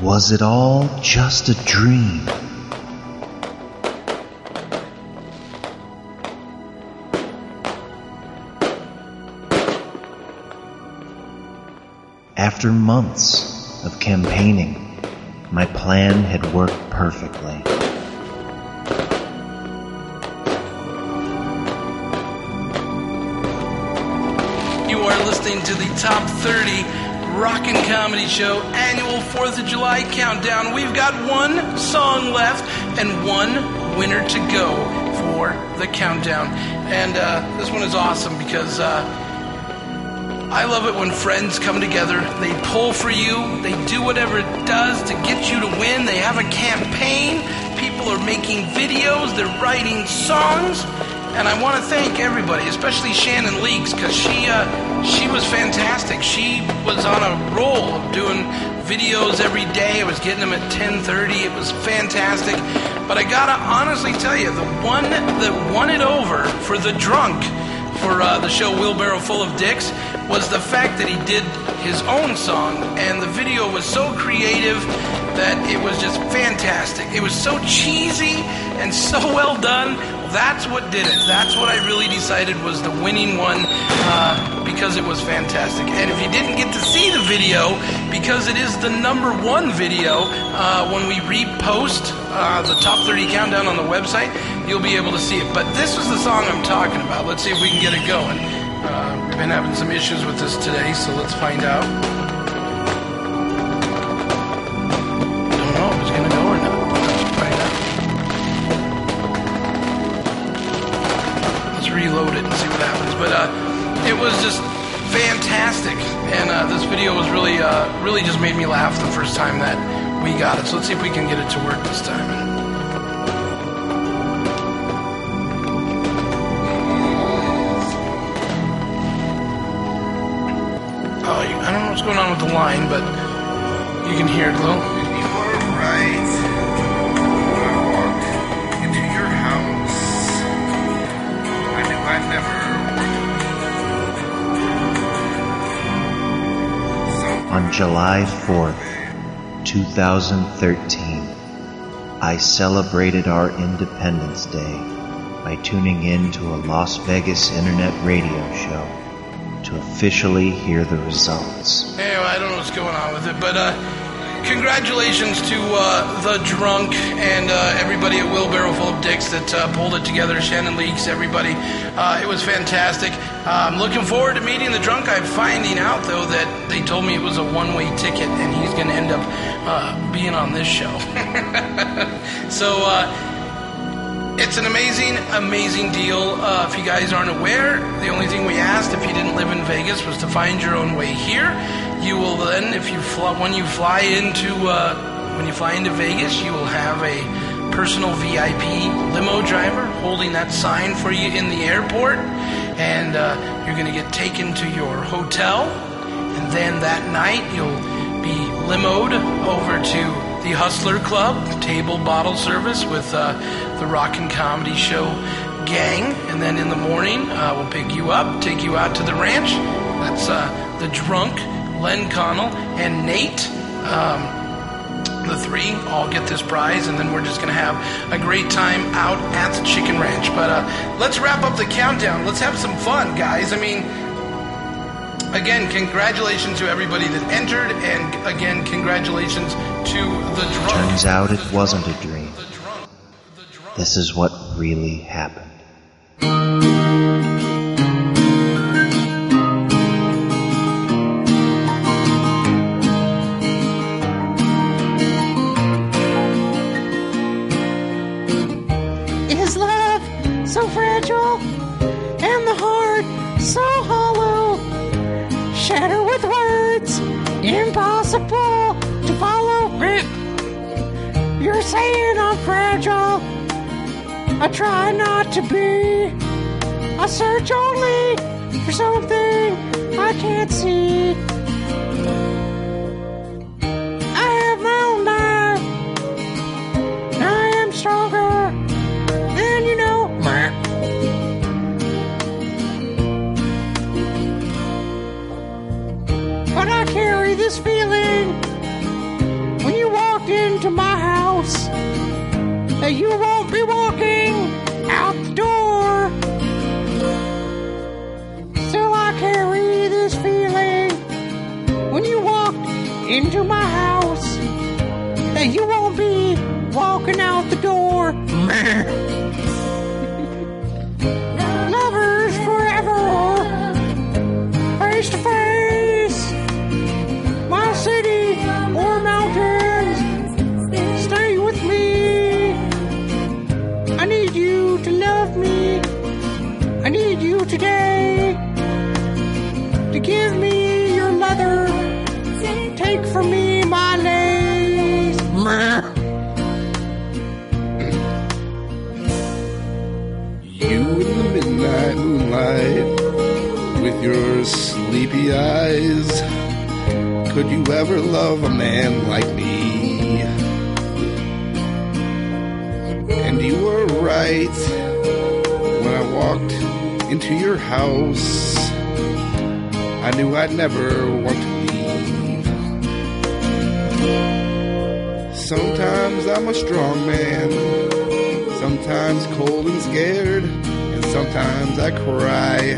was it all just a dream? After months of campaigning, my plan had worked perfectly. You are listening to the Top 30 Rockin' Comedy Show annual 4th of July countdown. We've got one song left and one winner to go for the countdown. And this one is awesome because I love it when friends come together. They pull for you. They do whatever it does to get you to win. They have a campaign. People are making videos. They're writing songs. And I want to thank everybody, especially Shannon Leaks, because she was fantastic. She was on a roll of doing videos every day. I was getting them at 10:30. It was fantastic. But I gotta honestly tell you, the one that won it over for the drunk for the show Wheelbarrow Full of Dicks was the fact that he did his own song, and the video was so creative that it was just fantastic. It was so cheesy and so well done. That's what did it. That's what I really decided was the winning one because it was fantastic. And if you didn't get to see the video, because it is the #1 video, when we repost the Top 30 Countdown on the website, you'll be able to see it. But this was the song I'm talking about. Let's see if we can get it going. We've been having some issues with this today, so let's find out. Don't know if it's going to go or not. Let's find out. Let's reload it and see what happens. But it was just fantastic. And this video was really just made me laugh the first time that we got it. So let's see if we can get it to work this time. I don't know what's going on with the line, but you can hear it, though. You're right. I walked into your house. I knew I'd never work. On July 4th, 2013, I celebrated our Independence Day by tuning in to a Las Vegas internet radio show to officially hear the results. Anyway, I don't know what's going on with it, but congratulations to the drunk and everybody at Wheelbarrow Full of Dicks that pulled it together. Shannon Leaks, everybody. It was fantastic. I'm looking forward to meeting the drunk. I'm finding out, though, that they told me it was a one-way ticket, and he's going to end up being on this show. So, it's an amazing deal. If you guys aren't aware, the only thing we asked if you didn't live in Vegas was to find your own way here. You will then, when you fly into Vegas, you will have a personal VIP limo driver holding that sign for you in the airport, and you're going to get taken to your hotel, and then that night you'll be limoed over to the Hustler Club, table bottle service with the Rockin' Comedy Show gang. And then in the morning, we'll pick you up, take you out to the ranch. That's the drunk, Len Connell, and Nate. The three all get this prize, and then we're just going to have a great time out at the Chicken Ranch. But let's wrap up the countdown. Let's have some fun, guys. I mean, again, congratulations to everybody that entered, and again, congratulations to the drunk. Turns out it wasn't a dream. This is what really happened. Is love so fragile and the heart so hollow? Shatter with words, impossible to follow. Rip, you're saying I'm fragile. I try not to be. I search only for something I can't see. I have my own life. I am stronger than you know. But I carry this feeling when you walk that you won't be walking out the door. Still I carry this feeling when you walk into my house that you won't be walking out the door. Lovers forever, face to face. My city or mountains, stay with me. I need you to love me. I need you today to give me your leather. Take from me my lace. You in the midnight moonlight with your sleepy eyes. Could you ever love a man like me? And you were right when I walked into your house. I knew I'd never want to leave. Sometimes I'm a strong man, sometimes cold and scared, and sometimes I cry.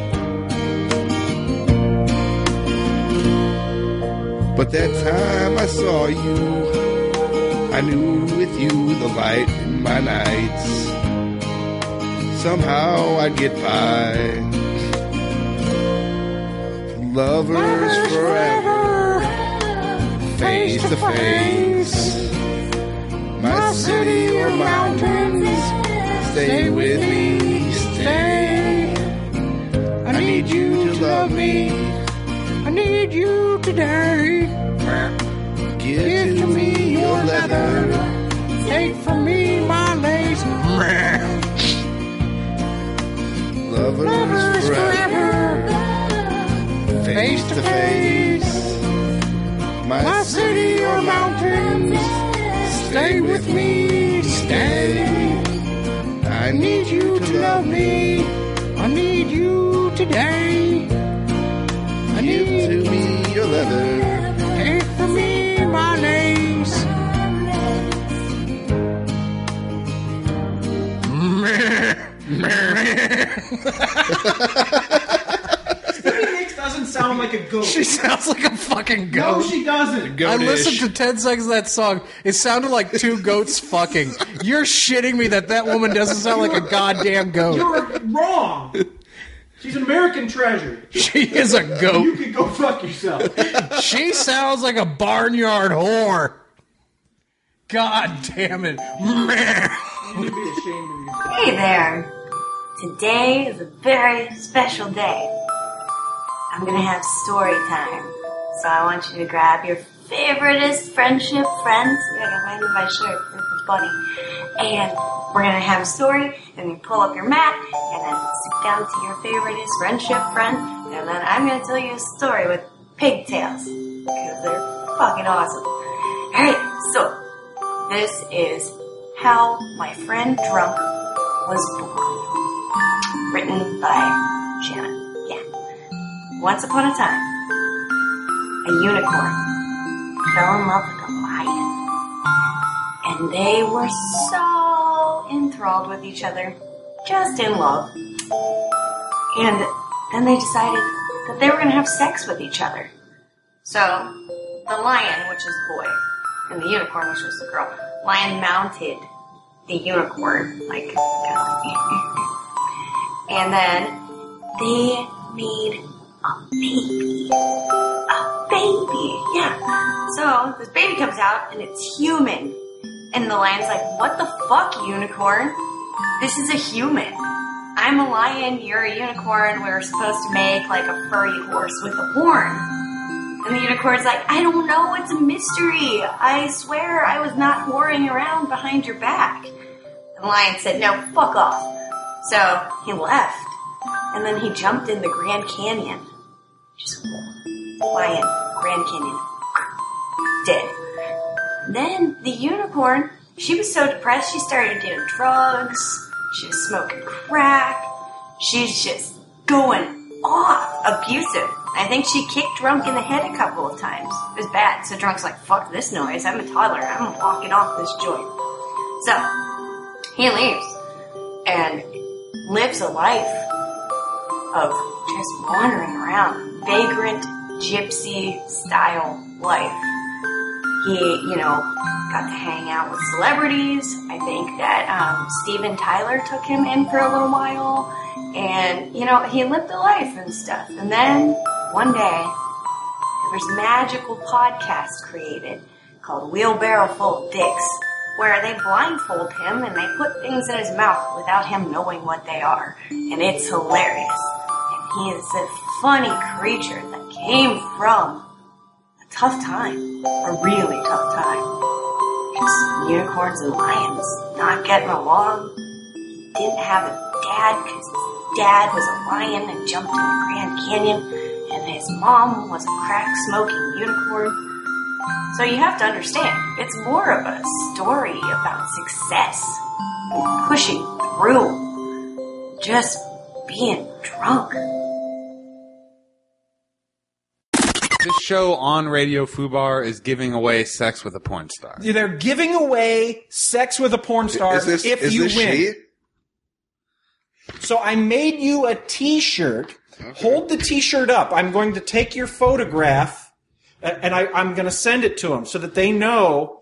But that time I saw you, I knew with you the light in my nights. Somehow I'd get by. Lovers forever, face to face. My city or mountains, stay with me, stay. I need you to love me. I need you today. Give to me your leather. Take from me my lace. Lovers forever, face to face. My city or mountains, stay with me, stay. I need you to love me. I need you today. I Give to me your leather. Take from me my lace. Stevie Nicks doesn't sound like a goat. She sounds like a fucking No, goat. she doesn't. I Goatish. listened to 10 seconds of that song. It sounded like two goats fucking. You're shitting me that woman doesn't sound like a goddamn goat. You're wrong. She's an American treasure. She is a You goat. can go fuck yourself. She sounds like a barnyard whore. God damn it. You need to be ashamed of yourself. Hey there! Today is a very special day. I'm gonna have story time. So I want you to grab your favoriteest friendship friends. Yeah, I might in my shirt. This is funny. And we're gonna have a story, and you pull up your mat, and then sit down to your favoriteest friendship friend, and then I'm gonna tell you a story with pigtails. Because they're fucking awesome. Alright, so this is How My Friend Drunk Was Born. Written by Shannon. Yeah. Once upon a time, a unicorn fell in love with a lion. And they were so enthralled with each other, just in love. And then they decided that they were going to have sex with each other. So, the lion, which is the boy, and the unicorn, which was the girl, lion mounted the unicorn, like, kind of like, and then they made a baby. A baby, yeah. So, this baby comes out, and it's human. And the lion's like, what the fuck, unicorn? This is a human. I'm a lion, you're a unicorn, we were supposed to make, like, a furry horse with a horn. And the unicorn's like, I don't know, it's a mystery. I swear I was not whoring around behind your back. And the lion said, no, fuck off. So he left. And then he jumped in the Grand Canyon. Just lion, Grand Canyon. Dead. Then the unicorn, she was so depressed she started doing drugs. She was smoking crack. She's just going off. Abusive. I think she kicked Drunk in the head a couple of times. It was bad. So Drunk's like, fuck this noise. I'm a toddler. I'm walking off this joint. So He leaves and lives a life of just wandering around, vagrant gypsy style life. He, got to hang out with celebrities. I think that Steven Tyler took him in for a little while, and he lived a life and stuff. And then one day there was a magical podcast created called Wheelbarrow Full of Dicks, where they blindfold him and they put things in his mouth without him knowing what they are. And it's hilarious. And he is a funny creature that came from a tough time, a really tough time. Just unicorns and lions not getting along. He didn't have a dad because his dad was a lion and jumped in the Grand Canyon, and his mom was a crack-smoking unicorn. So you have to understand, it's more of a story about success, and pushing through, just being drunk. This show on Radio Fubar is giving away sex with a porn star. They're giving away sex with a porn star if you win. She? So I made you a T-shirt. Okay. Hold the T-shirt up. I'm going to take your photograph, and I'm going to send it to them so that they know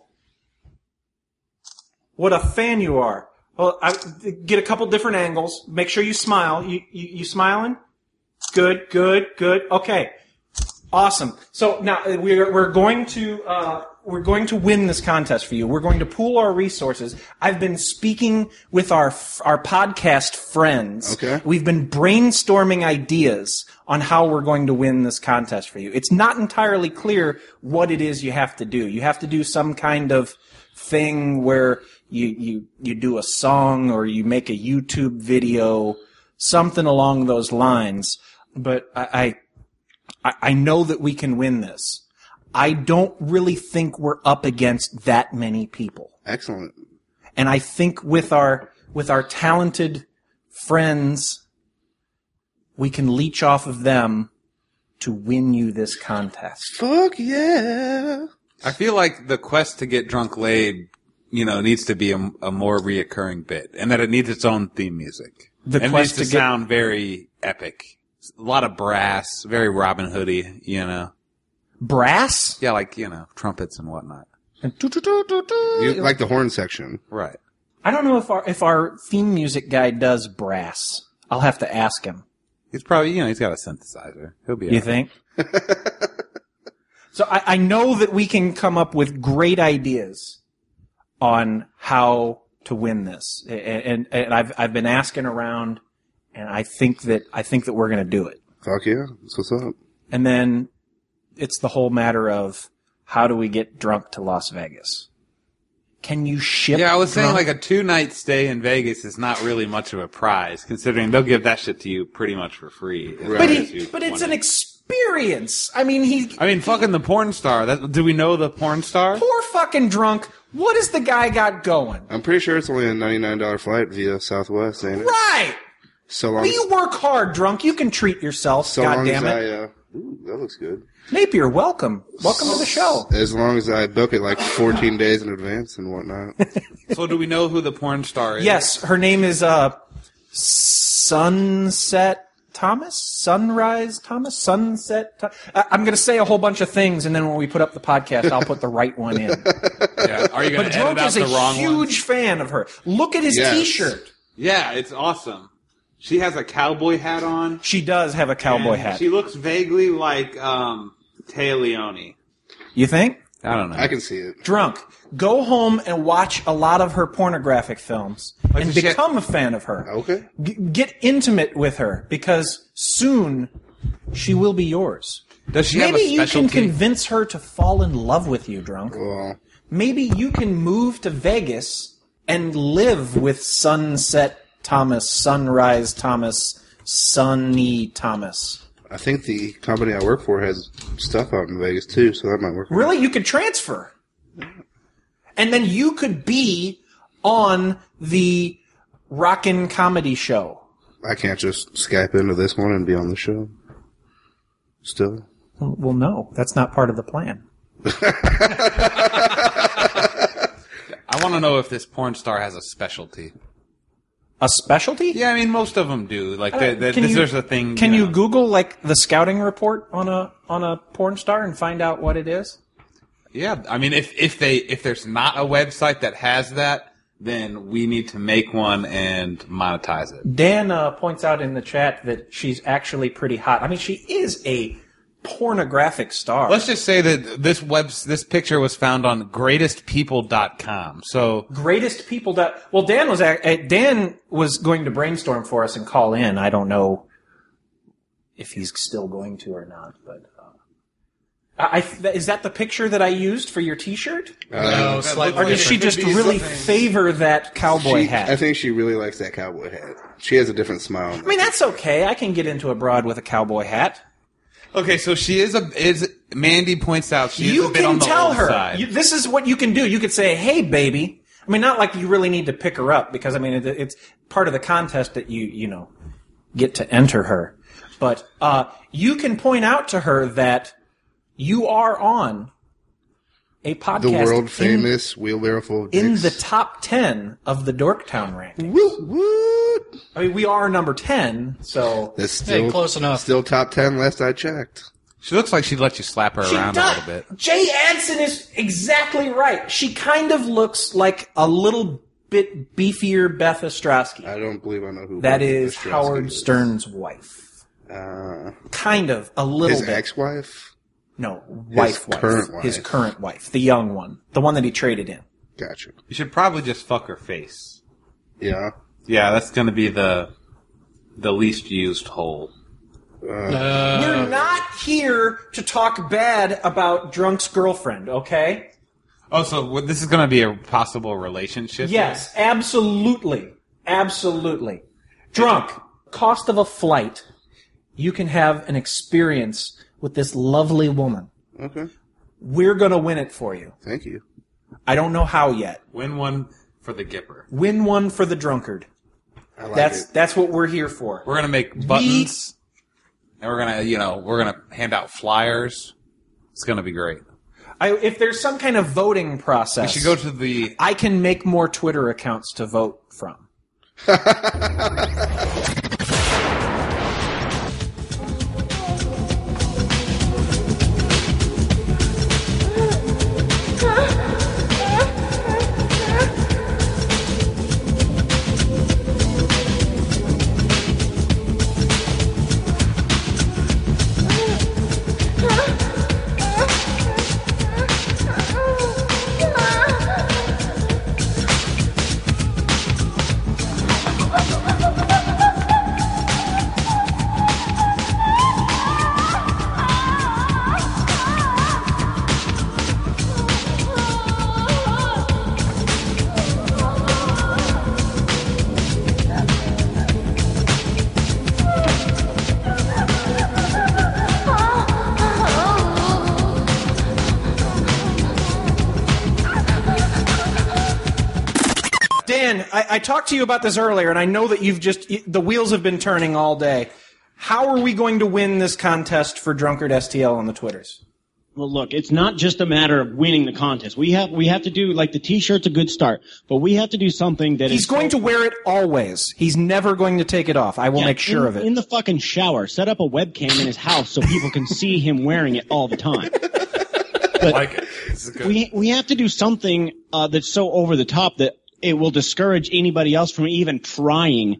what a fan you are. Well, get a couple different angles. Make sure you smile. You smiling? Good. Okay. Awesome. So now we're going to win this contest for you. We're going to pool our resources. I've been speaking with our podcast friends. Okay. We've been brainstorming ideas on how we're going to win this contest for you. It's not entirely clear what it is you have to do. You have to do some kind of thing where you do a song or you make a YouTube video, something along those lines. But I know that we can win this. I don't really think we're up against that many people. Excellent. And I think with our talented friends, we can leech off of them to win you this contest. Fuck yeah. I feel like the quest to get drunk laid, needs to be a more reoccurring bit, and that it needs its own theme music. It needs to sound very epic. A lot of brass, very Robin Hood-y, Brass? Yeah, like, trumpets and whatnot. And You like the horn section. Right. I don't know if our theme music guy does brass. I'll have to ask him. He's probably, he's got a synthesizer. He'll be You think? So I know that we can come up with great ideas on how to win this. And I've been asking around. And I think that we're going to do it. Fuck yeah. That's what's up. And then it's the whole matter of how do we get drunk to Las Vegas? Can you ship? Yeah, I was saying drunk? like a 2-night stay in Vegas is not really much of a prize, considering they'll give that shit to you pretty much for free. Right. But it's an experience. I mean, fucking the porn star. Do we know the porn star? Poor fucking drunk. What has the guy got going? I'm pretty sure it's only a $99 flight via Southwest, ain't it? Right. So long. But you work hard, drunk. You can treat yourself. So God long damn as it. ooh, that looks good. Napier, welcome. Welcome to the show. As long as I book it like 14 days in advance and whatnot. So do we know who the porn star is? Yes, her name is Sunset Thomas? Sunrise Thomas? Sunset I'm going to say a whole bunch of things, and then when we put up the podcast, I'll put the right one in. Yeah. Are you going But to edit Drunk out is the a wrong huge fan of her. Look at his Yes. T-shirt. Yeah, it's awesome. She has a cowboy hat on. She does have a cowboy and hat. She looks vaguely like Téa Leoni. You think? I don't know. I can see it. Drunk. Go home and watch a lot of her pornographic films and does she- become a fan of her. Okay. Get intimate with her because soon she will be yours. Does she have Maybe a you can specialty? convince her to fall in love with you, Drunk. Well, Maybe you can move to Vegas and live with Sunset Thomas, Sunrise Thomas, Sunny Thomas. I think the company I work for has stuff out in Vegas too, so that might work. Really? You could transfer. And then you could be on the Rockin' Comedy Show. I can't just Skype into this one and be on the show. Still. Well, no. That's not part of the plan. I I want to know if this porn star has a specialty. A specialty? Yeah, I mean, most of them do. Like, there's a thing. Can you Google like the scouting report on a porn star and find out what it is? Yeah, I mean, if there's not a website that has that, then we need to make one and monetize it. Dan points out in the chat that she's actually pretty hot. I mean, she is a pornographic star. Let's just say that this picture was found on greatestpeople.com. So Well, Dan was going to brainstorm for us and call in. I don't know if he's still going to or not, but is that the picture that I used for your T-shirt? No, or does she just really favor that cowboy hat? I think she really likes that cowboy hat. She has a different smile. I mean, that's okay. I can get into a broad with a cowboy hat. Okay, so she is Mandy points out she is a bit on the old side. This is what you can do. You could say, "Hey, baby." I mean, not like you really need to pick her up because I mean it's part of the contest that you get to enter her. But you can point out to her that you are on a podcast, the world famous Wheelbarrow Full of Dicks, in the top 10 of the Dorktown ranking. Woot. I mean, we are number 10, so that's still close enough. Still top 10 last I checked. She looks like she'd let you slap her around a little bit. Jay Adson is exactly right. She kind of looks like a little bit beefier Beth Ostrowski. I don't believe I know who that Beth is. Ostrowski Howard Stern's wife. Kind of, a little bit. His ex-wife? No, wife. His current wife. The young one. The one that he traded in. Gotcha. You should probably just fuck her face. Yeah? Yeah, that's going to be the least used hole. We're not here to talk bad about Drunk's girlfriend, okay? Oh, so this is going to be a possible relationship? Yes, absolutely. Absolutely. Drunk, cost of a flight, you can have an experience with this lovely woman. Okay. We're going to win it for you. Thank you. I don't know how yet. Win one for the Gipper. Win one for the drunkard. I like it. That's what we're here for. We're going to make buttons, and we're going to hand out flyers. It's going to be great. If there's some kind of voting process, we should go to the... I can make more Twitter accounts to vote from. Dan, I talked to you about this earlier, and I know that the wheels have been turning all day. How are we going to win this contest for Drunkard STL on the Twitters? Well, look, it's not just a matter of winning the contest. We have to do, like, the T-shirt's a good start, but we have to do something that He's going to wear it always. He's never going to take it off. I will make sure of it. In the fucking shower. Set up a webcam in his house so people can see him wearing it all the time. But like it. This is good. We have to do something that's so over the top that it will discourage anybody else from even trying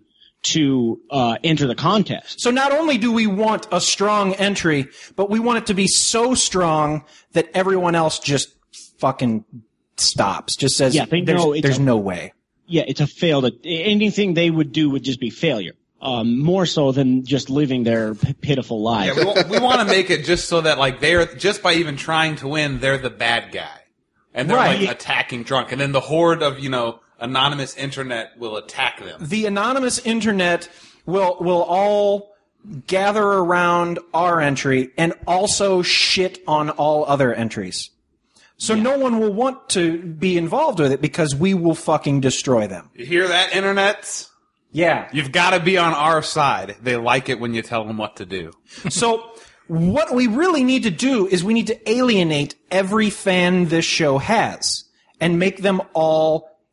to enter the contest. So not only do we want a strong entry, but we want it to be so strong that everyone else just fucking stops. Just says, there's no way. Yeah, it's a fail. Anything they would do would just be failure. More so than just living their pitiful lives. Yeah, we want to make it just so that, like, they're, just by even trying to win, they're the bad guy. And they're, like, attacking Drunk. And then the horde of, anonymous internet will attack them. The anonymous internet will all gather around our entry and also shit on all other entries. So no one will want to be involved with it because we will fucking destroy them. You hear that, internets? Yeah. You've got to be on our side. They like it when you tell them what to do. So what we really need to do is we need to alienate every fan this show has and make them all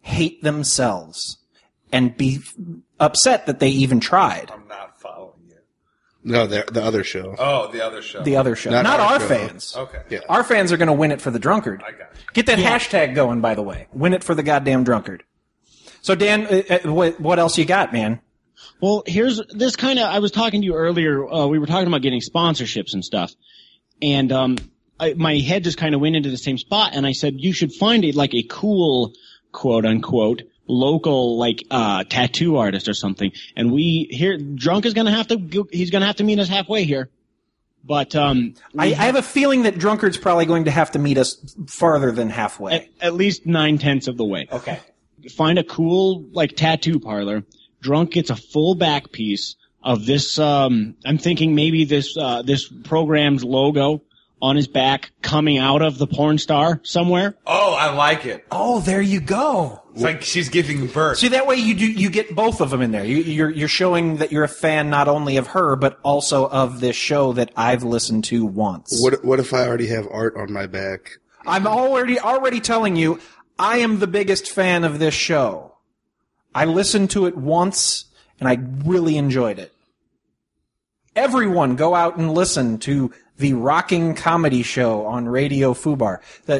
hate themselves and be upset that they even tried. I'm not following you. No, the other show. Oh, the other show. The other show. Not our fans. Okay. Yeah. Our fans are going to win it for the drunkard. I got it. Get that hashtag going, by the way. Win it for the goddamn drunkard. So, Dan, what else you got, man? Well, here's this kind of. I was talking to you earlier. We were talking about getting sponsorships and stuff, and my head just kind of went into the same spot. And I said you should find a cool, quote unquote, local tattoo artist or something. And Drunk is going to have to. He's going to have to meet us halfway here. But I have a feeling that Drunkard's probably going to have to meet us farther than halfway. At least 9/10 of the way. Okay. Find a cool tattoo parlor. Drunk gets a full back piece of this. I'm thinking maybe this program's logo on his back coming out of the porn star somewhere. Oh, I like it. Oh, there you go. It's like she's giving birth. See, that way you get both of them in there. You're showing that you're a fan not only of her but also of this show that I've listened to once. What if I already have art on my back? I'm already telling you, I am the biggest fan of this show. I listened to it once and I really enjoyed it. Everyone go out and listen to the Rocking Comedy Show on Radio Fubar.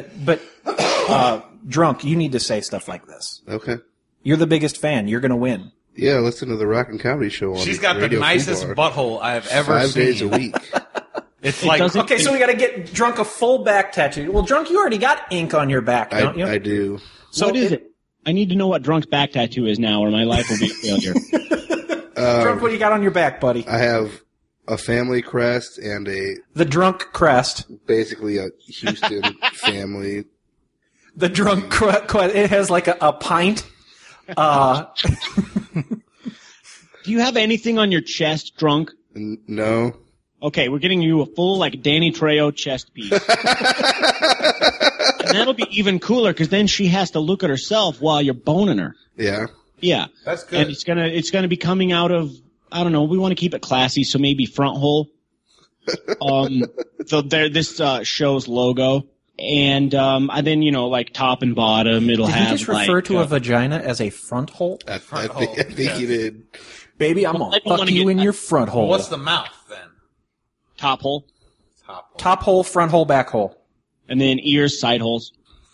Drunk, you need to say stuff like this. Okay. You're the biggest fan. You're going to win. Yeah, listen to the Rockin' Comedy Show on She's got Radio the nicest Fubar. butthole I've ever 5 seen. days a week. It's like Okay, so we got to get Drunk a full back tattoo. Well, Drunk, you already got ink on your back, don't you? I do. So what is it? I need to know what Drunk's back tattoo is now, or my life will be a failure. Drunk, what do you got on your back, buddy? I have a family crest and The Drunk crest. basically a Houston family. The Drunk crest. It has like a pint. Do you have anything on your chest, Drunk? No. Okay, we're getting you a full Danny Trejo chest piece. And that'll be even cooler because then she has to look at herself while you're boning her. Yeah. Yeah. That's good. And it's gonna be coming out of, I don't know, we want to keep it classy, so maybe front hole. So this show's logo. And then, top and bottom, it'll Did have you just refer to a vagina as a front hole? I think you did. Baby, I'm gonna fuck you in your front hole. What's the mouth then? top hole. Top hole, front hole, back hole. And then ears, side holes.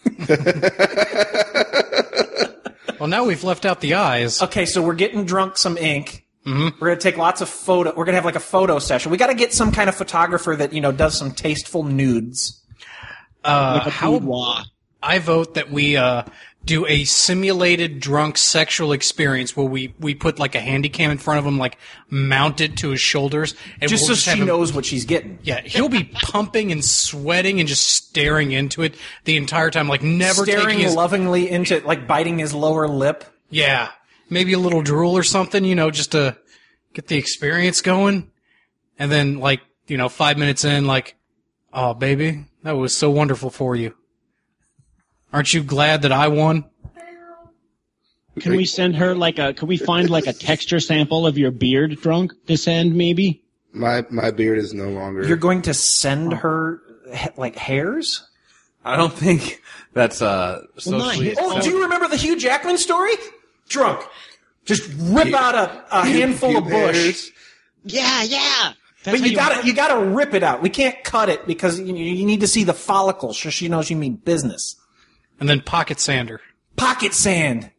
Well, now we've left out the eyes. Okay, so we're getting Drunk some ink. Mm-hmm. We're going to take lots of photo. We're going to have a photo session. We got to get some kind of photographer that, does some tasteful nudes. Boudoir. I vote that we do a simulated drunk sexual experience where we put a handy cam in front of him, mount it to his shoulders. And Just we'll so have she him- knows what she's getting. Yeah, he'll be pumping and sweating and just staring into it the entire time, never Staring taking his... lovingly into it, biting his lower lip. Yeah, maybe a little drool or something, just to get the experience going. And then, 5 minutes in, oh, baby, that was so wonderful for you. Aren't you glad that I won? Can we send her can we find a texture sample of your beard, Drunk, to send maybe? My beard is no longer. You're going to send her, hairs? I don't think that's socially. Oh, do you remember the Hugh Jackman story? Drunk. Just rip out a handful of bush. hairs. Yeah. But you gotta rip it out. We can't cut it because you need to see the follicles so she knows you mean business. And then pocket sander. Pocket sand.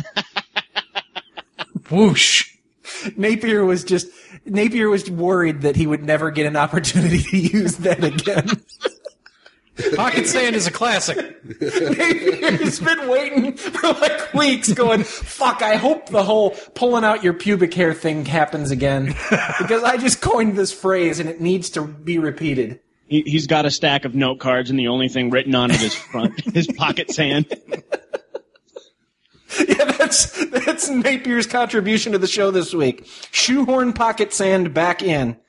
Whoosh. Napier was worried that he would never get an opportunity to use that again. Pocket sand is a classic. Napier's been waiting for weeks going, fuck, I hope the whole pulling out your pubic hair thing happens again. Because I just coined this phrase and it needs to be repeated. He's got a stack of note cards and the only thing written on it is his pocket sand. Yeah, that's Napier's contribution to the show this week. Shoehorn pocket sand back in.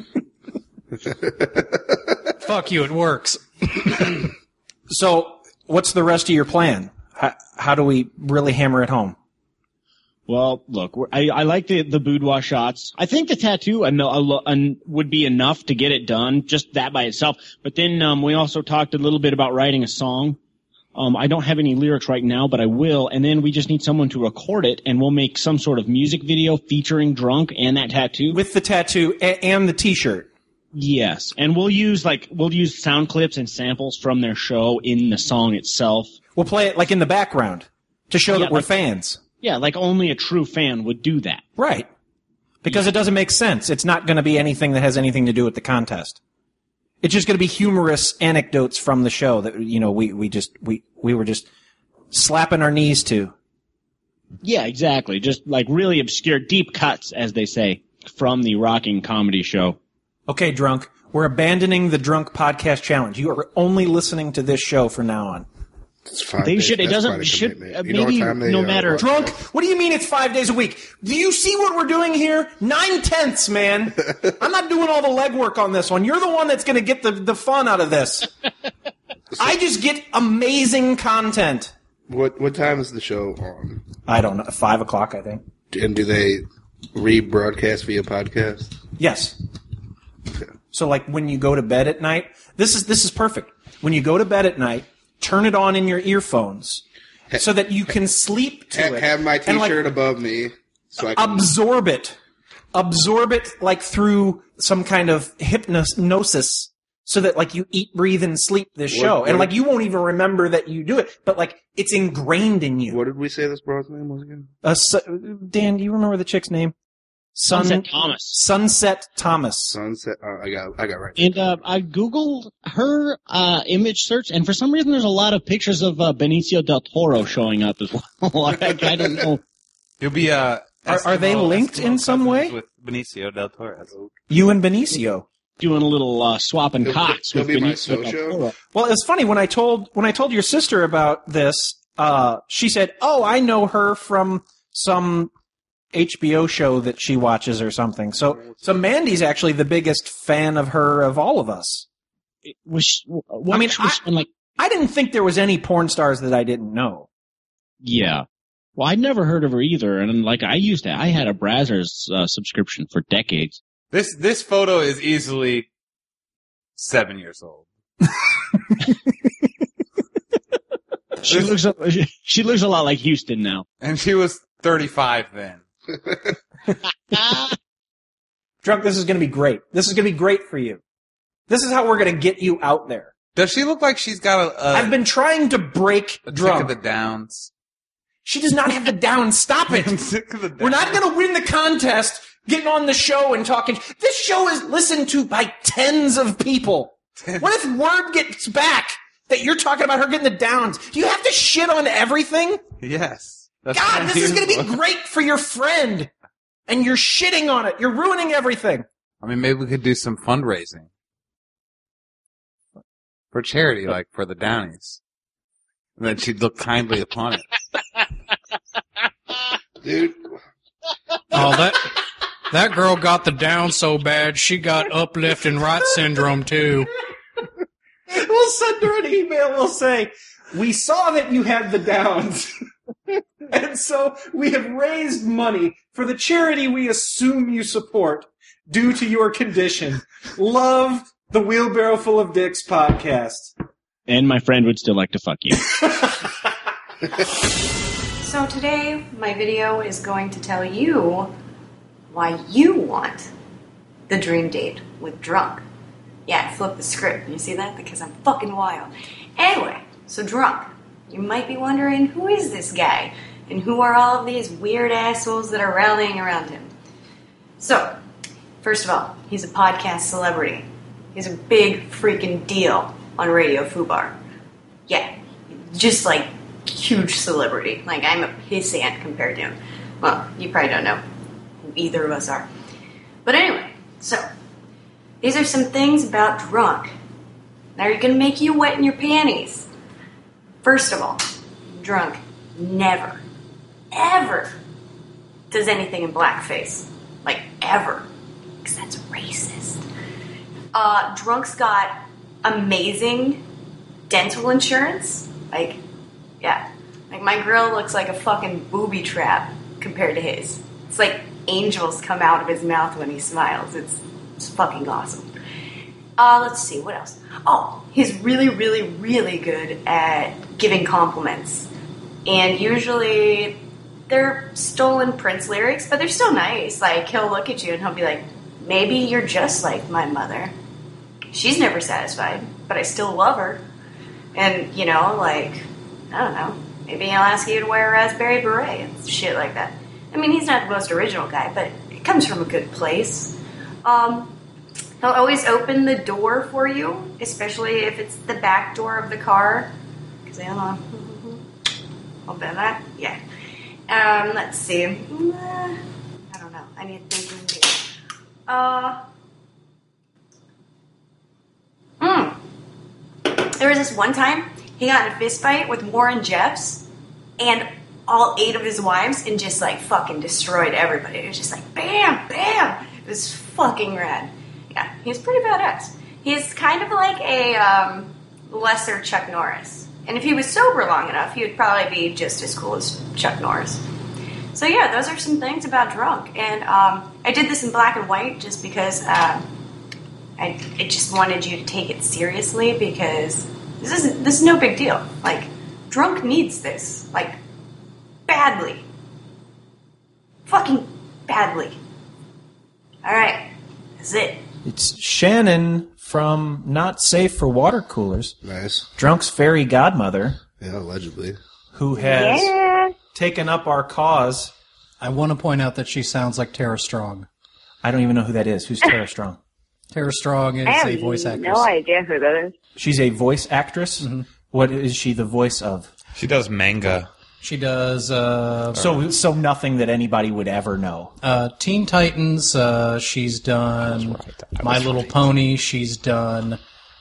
Fuck you, it works. So, what's the rest of your plan? How do we really hammer it home? Well, look, I like the boudoir shots. I think the tattoo would be enough to get it done, just that by itself. But then we also talked a little bit about writing a song. I don't have any lyrics right now, but I will. And then we just need someone to record it, and we'll make some sort of music video featuring Drunk and that tattoo. With the tattoo and the T-shirt. Yes, and we'll use sound clips and samples from their show in the song itself. We'll play it like in the background to show that we're fans. Yeah, like only a true fan would do that. Right. Because it doesn't make sense. It's not going to be anything that has anything to do with the contest. It's just going to be humorous anecdotes from the show that, you know, we were just slapping our knees to. Yeah, exactly. Just like really obscure, deep cuts, as they say, from the rocking comedy show. Okay, Drunk, we're abandoning the Drunk Podcast Challenge. You are only listening to this show from now on. It's 5 they days. should. It That's doesn't. Should maybe no matter. Drunk. What do you mean it's 5 days a week? Do you see what we're doing here? 9/10, man. I'm not doing all the legwork on this one. You're the one that's going to get the fun out of this. I just get amazing content. What time is the show on? I don't know. 5 o'clock, I think. And do they rebroadcast via podcast? Yes. So, like, when you go to bed at night, this is perfect. When you go to bed at night, turn it on in your earphones so that you can sleep to it. Have my T-shirt above me so I can absorb it. Absorb it like through some kind of hypnosis so that like you eat, breathe, and sleep this show. And like you won't even remember that you do it, but like it's ingrained in you. What did we say this broad's name was again? Dan, do you remember the chick's name? Sunset Thomas. Sunset Thomas. Sunset. I got right. And I googled her image search, and for some reason, there's a lot of pictures of Benicio del Toro showing up as well. I don't know. You'll be are they linked in some way with Benicio del Toro? You and Benicio doing a little swapping cocks with Benicio del Toro. Well, it's funny when I told your sister about this. She said, "Oh, I know her from some HBO show that she watches or something." So Mandy's actually the biggest fan of her of all of us. I didn't think there was any porn stars that I didn't know. Yeah. Well, I'd never heard of her either, and like I had a Brazzers subscription for decades. This photo is easily 7 years old. She looks a lot like Houston now. And she was 35 then. Drunk, this is going to be great. This is going to be great for you. This is how we're going to get you out there. Does she look like she's got I've been trying to break Drunk. Of the downs. She does not have the downs. Stop it. I'm sick of the downs. We're not going to win the contest getting on the show and talking. This show is listened to by tens of people. What if word gets back that you're talking about her getting the downs? Do you have to shit on everything? Yes. God, this is going to be great for your friend. And you're shitting on it. You're ruining everything. I mean, maybe we could do some fundraising. For charity, like for the Downies. And then she'd look kindly upon it. Dude. Oh, that girl got the down so bad, she got uplift and right syndrome too. We'll send her an email. We'll say, we saw that you had the downs. And so we have raised money for the charity we assume you support due to your condition. Love the Wheelbarrow Full of Dicks podcast. And my friend would still like to fuck you. So today, my video is going to tell you why you want the dream date with Drunk. Yeah, I flipped the script. You see that? Because I'm fucking wild. Anyway, so Drunk. You might be wondering, who is this guy? And who are all of these weird assholes that are rallying around him? So, first of all, he's a podcast celebrity. He's a big freaking deal on Radio Fubar. Yeah, just like huge celebrity. Like, I'm a pissant compared to him. Well, you probably don't know who either of us are. But anyway, so, these are some things about Drunk that are gonna make you wet in your panties. First of all, Drunk never, ever does anything in blackface. Like, ever. Because that's racist. Drunk's got amazing dental insurance. Like, yeah. Like, my grill looks like a fucking booby trap compared to his. It's like angels come out of his mouth when he smiles. It's fucking awesome. Let's see, what else? Oh, he's really, really, really good at giving compliments. And usually they're stolen Prince lyrics, but they're still nice. Like, he'll look at you and he'll be like, maybe you're just like my mother. She's never satisfied, but I still love her. And, you know, like, I don't know, maybe he'll ask you to wear a raspberry beret and shit like that. I mean, he's not the most original guy, but it comes from a good place. He'll always open the door for you, especially if it's the back door of the car. Because I don't know. Open that? Yeah. Let's see. I don't know. I need to think. There was this one time he got in a fist fight with Warren Jeffs and all 8 of his wives and just like fucking destroyed everybody. It was just like bam, bam. It was fucking rad. Yeah, he's pretty badass. He's kind of like a lesser Chuck Norris. And if he was sober long enough, he would probably be just as cool as Chuck Norris. So yeah, those are some things about Drunk. And I did this in black and white just because I just wanted you to take it seriously, because this is no big deal. Like, Drunk needs this. Like, badly. Fucking badly. Alright, that's it. It's Shannon from Not Safe for Water Coolers. Nice. Drunk's fairy godmother. Yeah, allegedly. Who has taken up our cause. I want to point out that she sounds like Tara Strong. I don't even know who that is. Who's Tara Strong? Tara Strong is a voice actress. No idea who that is. She's a voice actress? Mm-hmm. What is she the voice of? She does manga. She does... So nothing that anybody would ever know. Teen Titans, she's done My Little Pony, she's done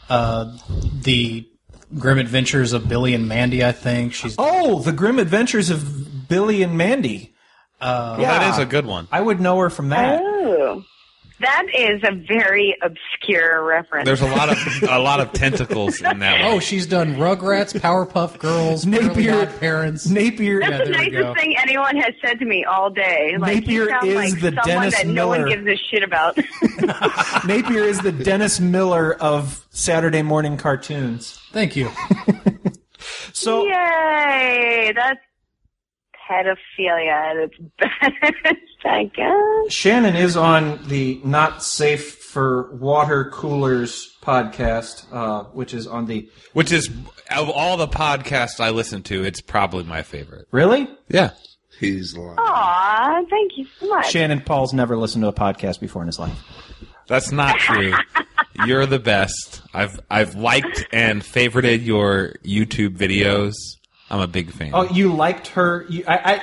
the Grim Adventures of Billy and Mandy, I think. The Grim Adventures of Billy and Mandy. Yeah, that is a good one. I would know her from that. Oh. That is a very obscure reference. There's a lot of tentacles in that one. Oh, she's done Rugrats, Powerpuff Girls, Napier Parents. Napier. That's the nicest thing anyone has said to me all day. Like, Napier you sound is like the someone Dennis that Miller. No one gives a shit about. Napier is the Dennis Miller of Saturday morning cartoons. Thank you. So, yay! That's pedophilia at its best, I guess. Shannon is on the Not Safe for Water Coolers podcast, which is of all the podcasts I listen to, it's probably my favorite. Really? Yeah. He's lying. Aw, thank you so much. Shannon Paul's never listened to a podcast before in his life. That's not true. You're the best. I've liked and favorited your YouTube videos. I'm a big fan. Oh, you liked her? I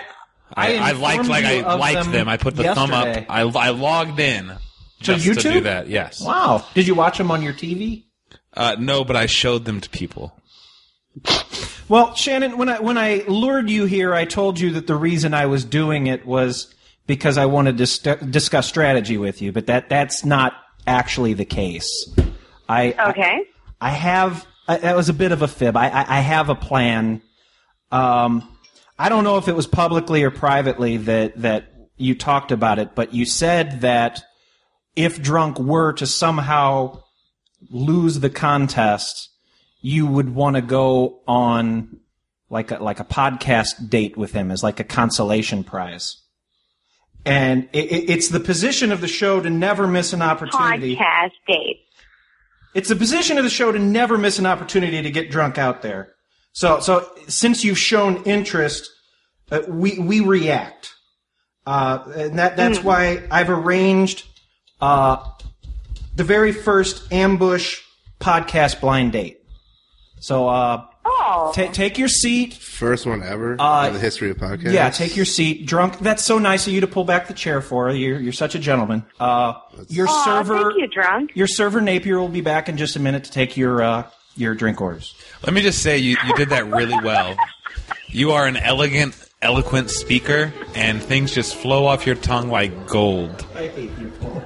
liked them. I put the thumb up. I logged in just YouTube? to do that. Yes. Wow. Did you watch them on your TV? No, but I showed them to people. Well, Shannon, when I lured you here, I told you that the reason I was doing it was because I wanted to discuss strategy with you, but that's not actually the case. Okay. I have. That was a bit of a fib. I have a plan. I don't know if it was publicly or privately that you talked about it, but you said that if Drunk were to somehow lose the contest, you would want to go on like a podcast date with him as like a consolation prize. And it's the position of the show to never miss an opportunity. Podcast date. It's the position of the show to never miss an opportunity to get Drunk out there. So since you've shown interest, we react, and that's why I've arranged the very first ambush podcast blind date. So take your seat. First one ever in the history of podcasts. Yeah, take your seat. Drunk. That's so nice of you to pull back the chair for. You're such a gentleman. Your server, thank you, Drunk. Your server Napier will be back in just a minute to take your drink orders. Let me just say, you did that really well. You are an eloquent speaker, and things just flow off your tongue like gold. I hate you, Paul.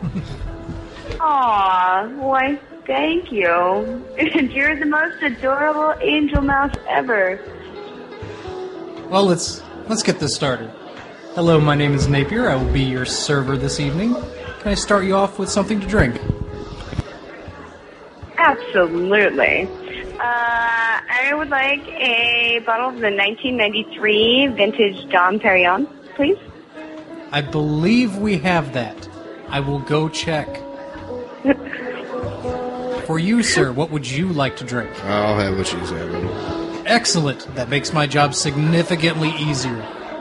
Aw, why, thank you. And you're the most adorable angel mouse ever. Well, let's get this started. Hello, my name is Napier. I will be your server this evening. Can I start you off with something to drink? Absolutely. I would like a bottle of the 1993 vintage Dom Perignon, please. I believe we have that. I will go check. For you, sir, what would you like to drink? I'll have what she's having. Excellent. That makes my job significantly easier.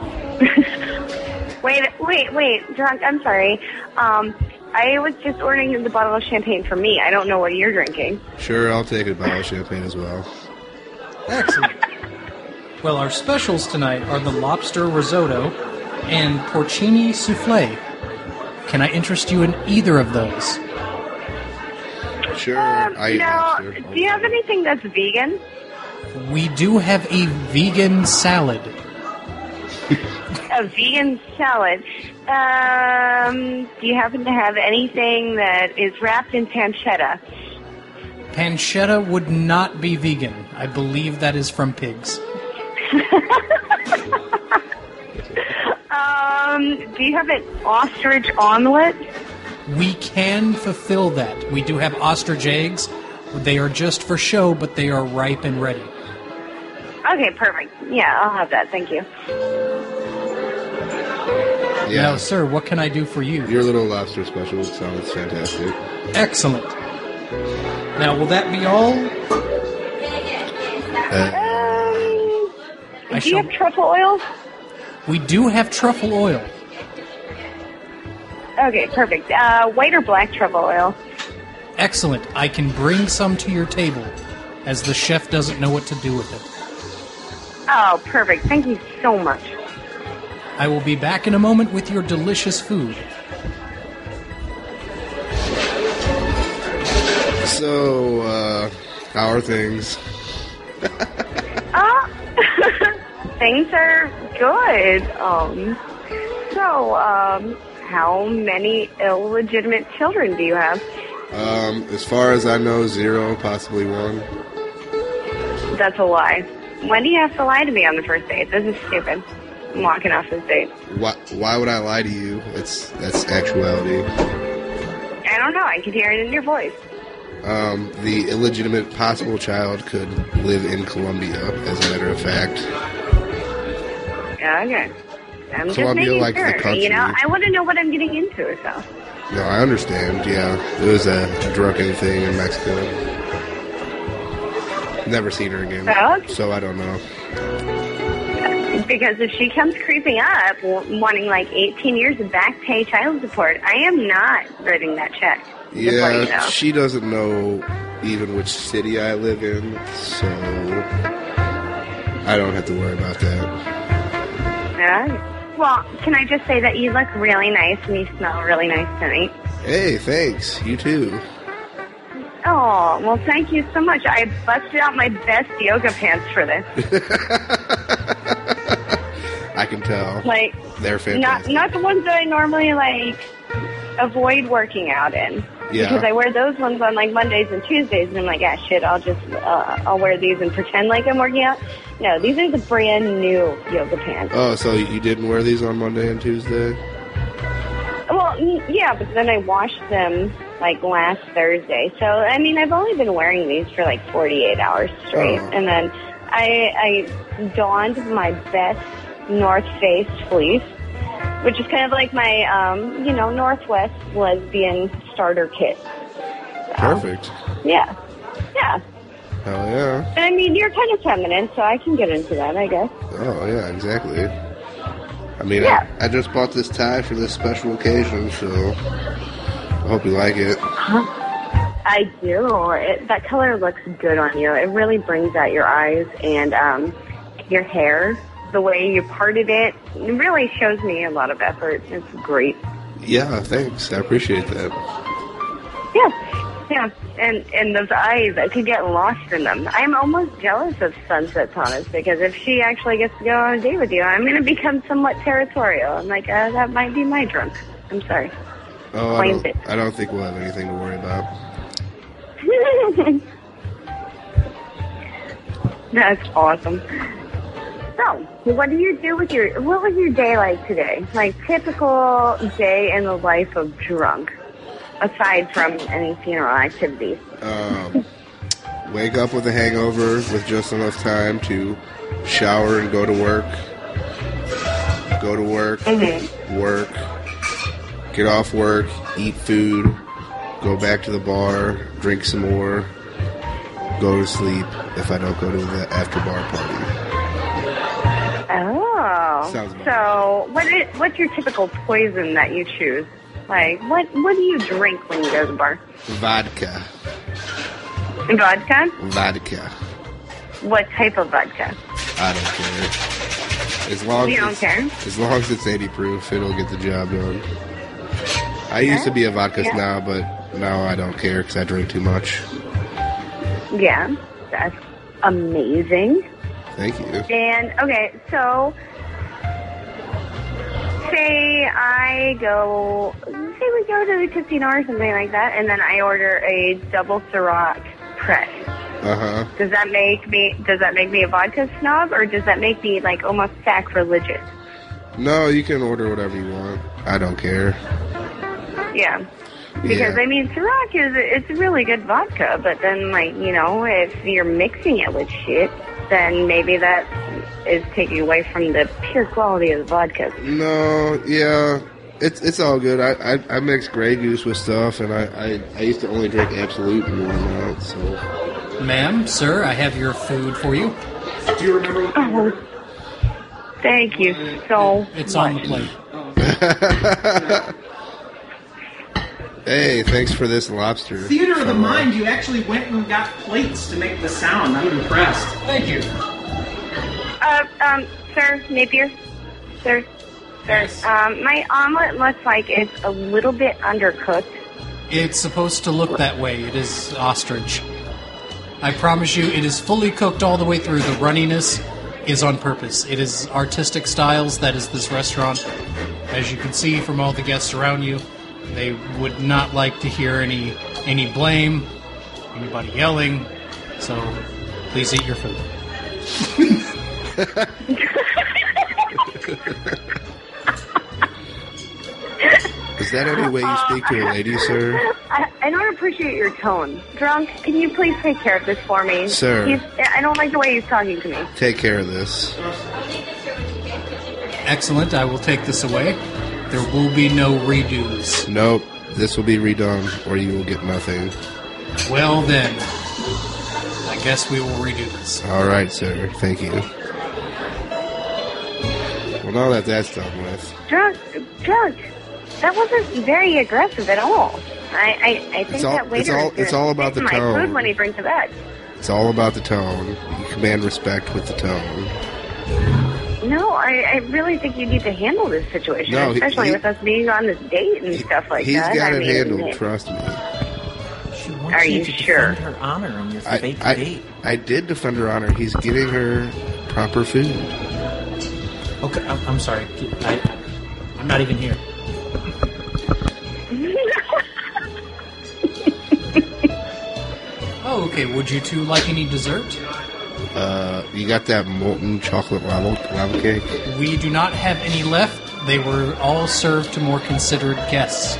Wait, drunk. I'm sorry. I was just ordering the bottle of champagne for me. I don't know what you're drinking. Sure, I'll take a bottle of champagne as well. Excellent. Well, our specials tonight are the lobster risotto and porcini soufflé. Can I interest you in either of those? Sure, I eat lobster. Do you have anything that's vegan? We do have a vegan salad. A vegan salad. Do you happen to have anything that is wrapped in pancetta? Pancetta would not be vegan. I believe that is from pigs. Do you have an ostrich omelet? We can fulfill that. We do have ostrich eggs. They are just for show, but they are ripe and ready. Okay, perfect. Yeah, I'll have that. Thank you. Yeah. Now, sir, what can I do for you? Your little lobster special sounds fantastic. Excellent. Now, will that be all? Do you have truffle oil? We do have truffle oil. Okay, perfect. White or black truffle oil? Excellent. I can bring some to your table, as the chef doesn't know what to do with it. Oh, perfect. Thank you so much. I will be back in a moment with your delicious food. So, how are things? Things are good. How many illegitimate children do you have? As far as I know, 0, possibly 1. That's a lie. When do you have to lie to me on the first date? This is stupid. I'm walking off this date. Why would I lie to you? That's actuality. I don't know. I can hear it in your voice. The illegitimate possible child could live in Colombia, as a matter of fact. Okay. I'm just Colombia, making like sure. the country. You know, I want to know what I'm getting into, so. No, I understand. Yeah, it was a drunken thing in Mexico. Never seen her again, so I don't know. Because if she comes creeping up, wanting like 18 years of back pay child support, I am not writing that check. Yeah, she doesn't know even which city I live in, so I don't have to worry about that. Well, can I just say that you look really nice and you smell really nice tonight? Hey, thanks. You too. Oh, well, thank you so much. I busted out my best yoga pants for this. I can tell. Like, they're fantastic. Not the ones that I normally, like, avoid working out in. Yeah. Because I wear those ones on, like, Mondays and Tuesdays, and I'm like, shit, I'll wear these and pretend like I'm working out. No, these are the brand new yoga pants. Oh, so you didn't wear these on Monday and Tuesday? Well, yeah, but then I washed them, like, last Thursday. So, I mean, I've only been wearing these for, like, 48 hours straight. Oh. And then I donned my best North Face fleece, which is kind of like my, Northwest lesbian starter kit. So, perfect. Yeah. Yeah. Hell yeah. And I mean, you're kind of feminine, so I can get into that, I guess. Oh, yeah, exactly. I mean, yeah. I just bought this tie for this special occasion, so I hope you like it. I do. That color looks good on you. It really brings out your eyes and your hair. The way you parted it really shows me a lot of effort. It's great. Yeah, thanks. I appreciate that. Yeah. And those eyes, I could get lost in them. I'm almost jealous of Sunset Thomas because if she actually gets to go on a date with you, I'm going to become somewhat territorial. I'm like, that might be my drunk. I'm sorry. Oh, I don't think we'll have anything to worry about. That's awesome. So, what do you do with what was your day like today? Like, typical day in the life of drunk, aside from any funeral activities. wake up with a hangover with just enough time to shower and go to work. Go to work, work, get off work, eat food, go back to the bar, drink some more, go to sleep if I don't go to the after bar party. Oh. So what's your typical poison that you choose? Like, what do you drink when you go to the bar? Vodka. Vodka? Vodka. What type of vodka? I don't care. As long as it's 80 proof, it'll get the job done. I used to be a vodka snob, but now I don't care because I drink too much. Yeah, that's amazing. Thank you. And, okay, so say we go to the casino or something like that, and then I order a double Ciroc press. Uh-huh. Does that make me a vodka snob, or does that make me like almost sacrilegious? No, you can order whatever you want. I don't care. Yeah. Because I mean, Ciroc it's a really good vodka, but then if you're mixing it with shit, then maybe that is taking away from the pure quality of the vodka. No, yeah. It's all good. I mix Grey Goose with stuff, and I used to only drink Absolute in one amount, so... Ma'am, sir, I have your food for you. Do you remember what thank you so It's much. on the plate. Hey, thanks for this lobster. Theater of the mind, you actually went and got plates to make the sound. I'm impressed. Thank you. Sir, Napier? Sir? Yes. My omelet looks like it's a little bit undercooked. It's supposed to look that way. It is ostrich. I promise you, it is fully cooked all the way through. The runniness is on purpose. It is artistic styles. That is this restaurant. As you can see from all the guests around you, they would not like to hear any blame, anybody yelling. So please eat your food. Is that any way you speak to a lady, sir? I don't appreciate your tone. Drunk, can you please take care of this for me? Sir. I don't like the way he's talking to me. Take care of this. Excellent. I will take this away. There will be no redos. Nope. This will be redone, or you will get nothing. Well then, I guess we will redo this. All right, sir. Thank you. Well, now that that's done with. Drunk. That wasn't very aggressive at all. I think that waiter it's all about the my tone. food when he brings it back. It's all about the tone. You command respect with the tone. No, I really think you need to handle this situation, No, especially with us being on this date and stuff like He's that. got it handled, trust me. She wants Are you you to sure? defend her honor in your fake date. I did defend her honor. He's giving her proper food. Okay, I'm sorry. I'm not even here. Oh, okay. Would you two like any dessert? You got that molten chocolate lava cake? We do not have any left. They were all served to more considerate guests.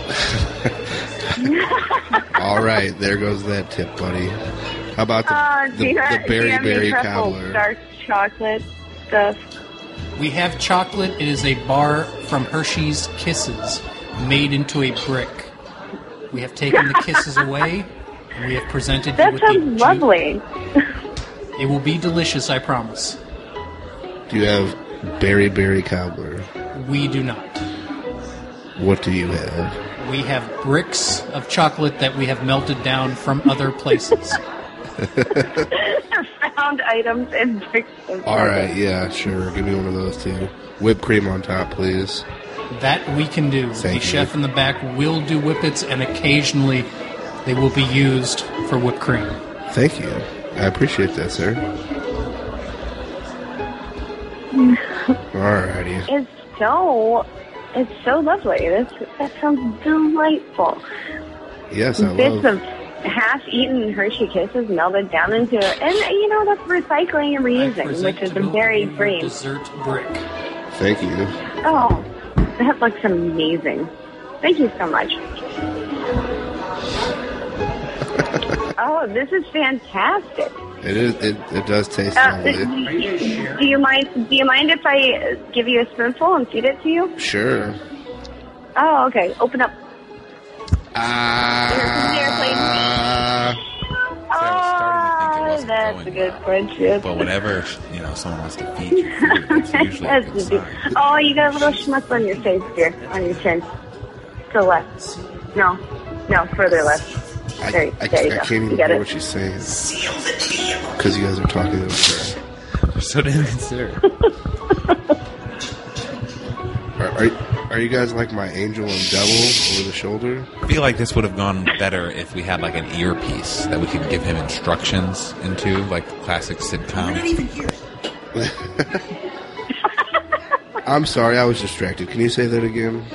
All right, there goes that tip, buddy. How about the berry cobbler? Dark chocolate stuff. We have chocolate. It is a bar from Hershey's Kisses, made into a brick. We have taken the kisses away, and we have presented you That with sounds lovely. It will be delicious, I promise. Do you have berry cobbler? We do not. What do you have? We have bricks of chocolate that we have melted down from other places. Found items and bricks of All chocolate. right, yeah, sure. Give me one of those too. Whipped cream on top, please. That we can do. Thank The you. chef in the back will do whippets, and occasionally they will be used for whipped cream. Thank you. I appreciate that, sir. Alrighty. It's so lovely. That sounds delightful. Yes, I Bits love. of half-eaten Hershey Kisses melted down into it, and that's recycling and reusing, which is a very green. Dessert brick. Thank you. Oh, that looks amazing. Thank you so much. Oh, this is fantastic. It is. It does taste lovely. Do you mind if I give you a spoonful and feed it to you? Sure. Oh, okay. Open up. That's a good friendship. But whenever someone wants to feed you food, that's usually a good sign. Oh, you got a little schmutz on your face here, on your chin. To the left. No, further left. I There can't you go. even You got hear it. what she's saying. Because you guys are talking over her. They're so damn considerate. Are you guys like my angel and devil over the shoulder? I feel like this would have gone better if we had like an earpiece that we could give him instructions into, like classic sitcoms. I'm sorry, I was distracted. Can you say that again?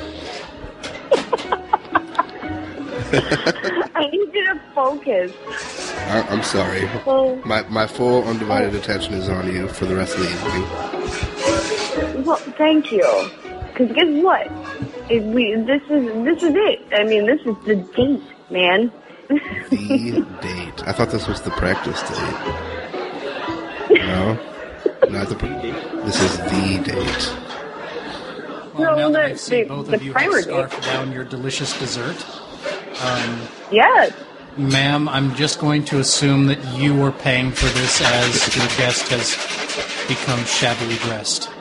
I need you to focus. I'm sorry. Well, My full undivided attention is on you for the rest of the evening. well, thank you. Because guess what? This is it. I mean, this is the date, man. The date. I thought this was the practice date. No? Not the This is the date. Well, now No, that I've seen both the of you have primer scarfed down your delicious dessert, Yes. ma'am, I'm just going to assume that you are paying for this as your guest has become shabbily dressed.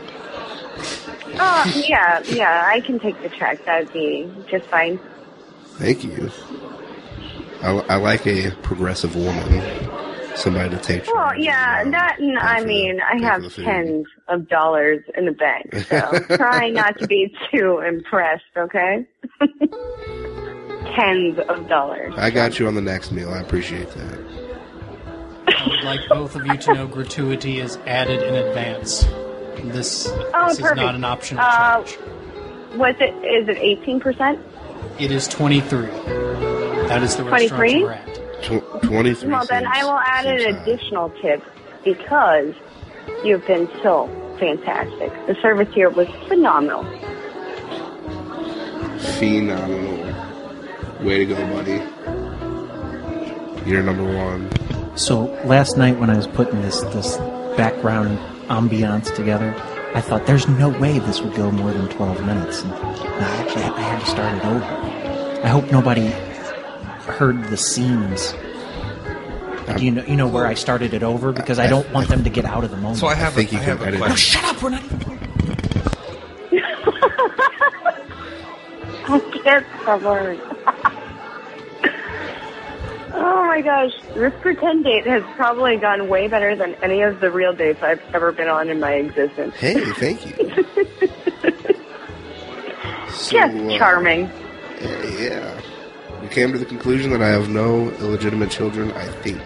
Yeah, I can take the check. That would be just fine. Thank you. I like a progressive woman. Somebody to take charge. Well, yeah, that, and I mean, I have tens of dollars in the bank, so try not to be too impressed, okay? Tens of dollars. I got you on the next meal. I appreciate that. I would like both of you to know gratuity is added in advance. This is perfect. not an optional charge. Is it 18%? It is 23. That is the restaurant 23? we're at. 23 Well, then I will add an additional tip because you've been so fantastic. The service here was phenomenal. Phenomenal. Way to go, buddy. You're number one. So last night when I was putting this background ambiance together, I thought there's no way this would go more than 12 minutes. And actually, I had to start it over. I hope nobody heard the seams. You know where I started it over because I don't want them to get out of the moment. So I have a question. Oh, shut up! We're not even. I can't cover it. Oh my gosh, this pretend date has probably gone way better than any of the real dates I've ever been on in my existence. Hey, thank you. Just charming. Yeah. We came to the conclusion that I have no illegitimate children, I think.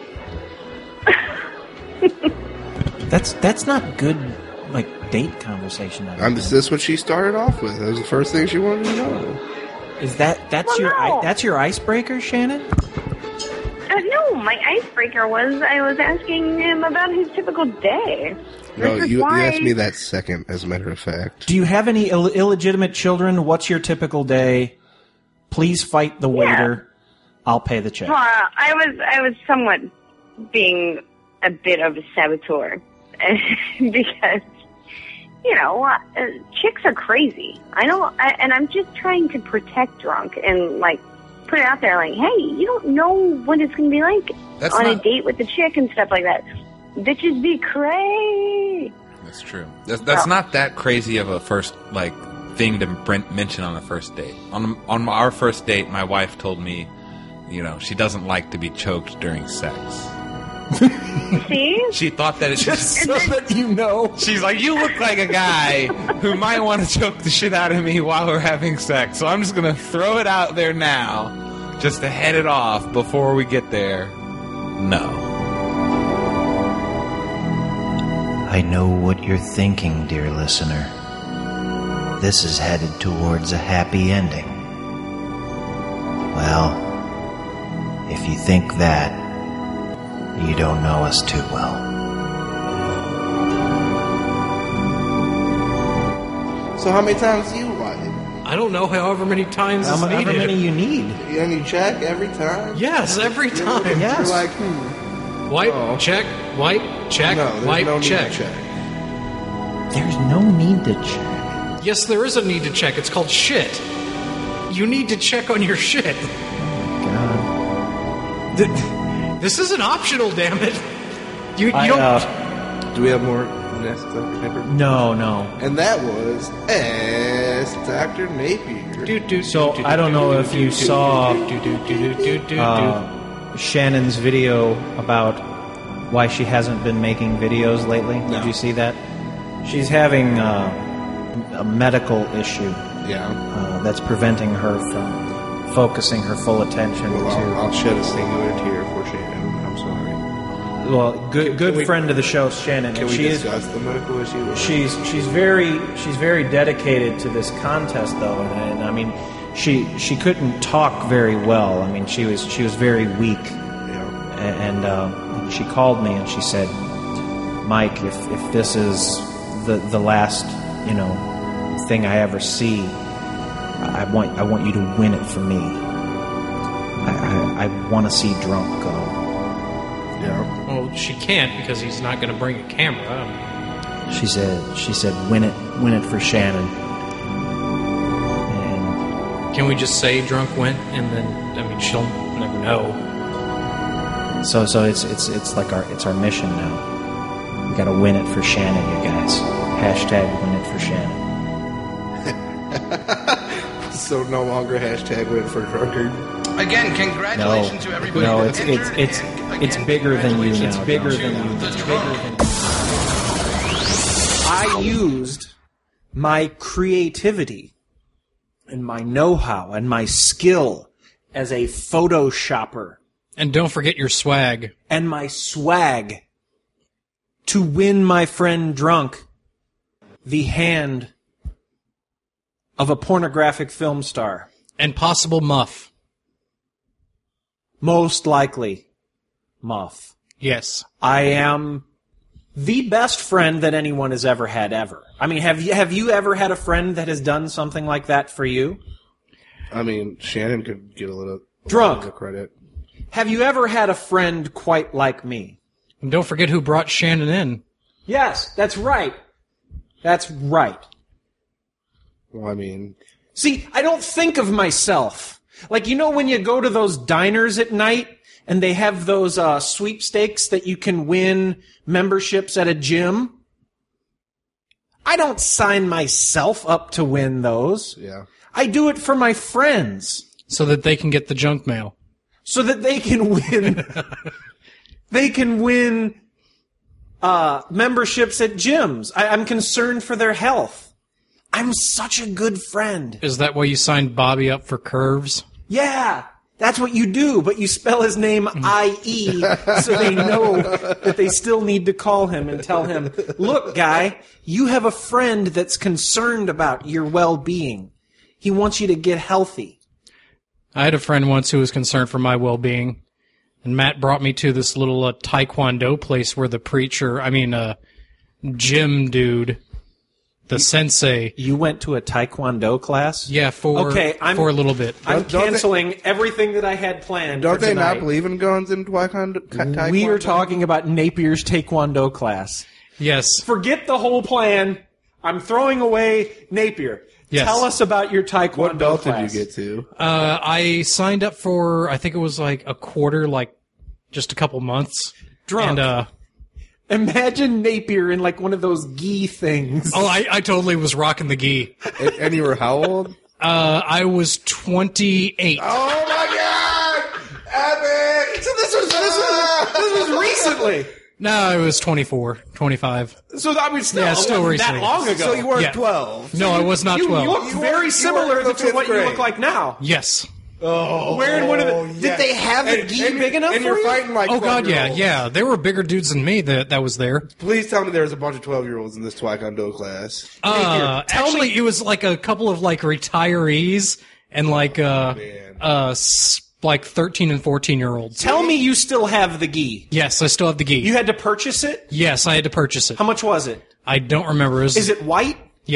That's not good, like, date conversation. That's what she started off with. That was the first thing she wanted to know. Is that's your icebreaker, Shannon? No, my icebreaker was I was asking him about his typical day. No, you asked me that second, as a matter of fact. Do you have any illegitimate children? What's your typical day? Please fight the waiter. I'll pay the check. Well, I was somewhat being a bit of a saboteur because chicks are crazy. And I'm just trying to protect Drunk and like put it out there, like, hey, you don't know what it's going to be like a date with the chick and stuff like that. Bitches be cray. That's true. That's not that crazy of a first thing to mention on a first date. On our first date, my wife told me, she doesn't like to be choked during sex. See? She thought that it's just so that you know. She's like, you look like a guy who might want to choke the shit out of me while we're having sex. So I'm just going to throw it out there now, just to head it off before we get there. No. I know what you're thinking, dear listener. This is headed towards a happy ending. Well, if you think that, you don't know us too well. So how many times do you lie? I don't know, however many times is However needed. many you need. And you check every time? Yes, every time. Yes. You're like, Wipe, check, wipe, check, no, there's wipe, no need check. to check. There's no need to check. Yes, there is a need to check. It's called shit. You need to check on your shit. God. This isn't optional, damn it. You I, don't. Do we have more Ask Dr. Napier? No. And that was Ask Dr. Napier. So, I don't know if you saw Shannon's video about why she hasn't been making videos lately. No. Did you see that? She's having a medical issue that's preventing her from focusing her full attention Well, to... I'll shed a singular tear for Shannon. I'm sorry. Well, good friend of the show, Shannon. Can we discuss the medical issue? She's very dedicated to this contest, though, and I mean, she couldn't talk very well. I mean, she was very weak, and she called me and she said, "Mike, if this is the last thing I ever see, I want you to win it for me. I want to see Drunk go." Yeah. Well, she can't because he's not going to bring a camera. She said, win it for Shannon. And can we just say Drunk went, and then she'll never know. So it's like our mission now. We got to win it for Shannon, you guys. Hashtag win it for Shannon. So no longer hashtag win for Drunkard. Again, congratulations to everybody. No, that entered, it's bigger than you now. It's bigger to than you. the It's drunk. bigger than you. I used my creativity and my know-how and my skill as a photoshopper And don't forget your swag. and my swag to win my friend Drunk the hand of a pornographic film star. And possible muff. Most likely, Muff. Yes. I am the best friend that anyone has ever had ever. I mean, have you ever had a friend that has done something like that for you? I mean, Shannon could get a little Drunk. credit. Have you ever had a friend quite like me? And don't forget who brought Shannon in. Yes, that's right. That's right. Well, I mean, See, I don't think of myself. Like, when you go to those diners at night and they have those sweepstakes that you can win memberships at a gym? I don't sign myself up to win those. yeah. I do it for my friends. So that they can get the junk mail. So that they can win. They can win memberships at gyms. I'm concerned for their health. I'm such a good friend. Is that why you signed Bobby up for Curves? Yeah, that's what you do, but you spell his name I-E so they know that they still need to call him and tell him, look, guy, you have a friend that's concerned about your well-being. He wants you to get healthy. I had a friend once who was concerned for my well-being, and Matt brought me to this little Taekwondo place where the gym dude, the sensei. You went to a Taekwondo class? Yeah, for a little bit. I'm Don't they- canceling everything that I had planned Don't for they tonight. not believe in guns in Taekwondo? We are talking about Napier's Taekwondo class. Yes. Forget the whole plan. I'm throwing away Napier. Yes. Tell us about your Taekwondo What belt class. did you get to? I signed up for, I think it was like a quarter, just a couple months. Drunk. And, Imagine Napier in like one of those gi things. I totally was rocking the gi. And you were how old? I was 28. Oh my god! Epic! So this was recently. No, I was 24, 25. So I mean, still, Yeah, still it wasn't recently. that long ago. So you weren't Yeah. 12. No, I was not You 12. look very similar in the to fifth what you grade. look like now. Yes. Wearing one of the. Did they have the gi big enough And for you're you? fighting like Oh, God, yeah, 12-year-olds. yeah. There were bigger dudes than me that was there. Please tell me there was a bunch of 12-year-olds in this Taekwondo class. Actually, it was like a couple of retirees and like 13 and 14-year-olds. Tell me you still have the gi. Yes, I still have the gi. You had to purchase it? Yes, I had to purchase it. How much was it? I don't remember. Is it white? Yes.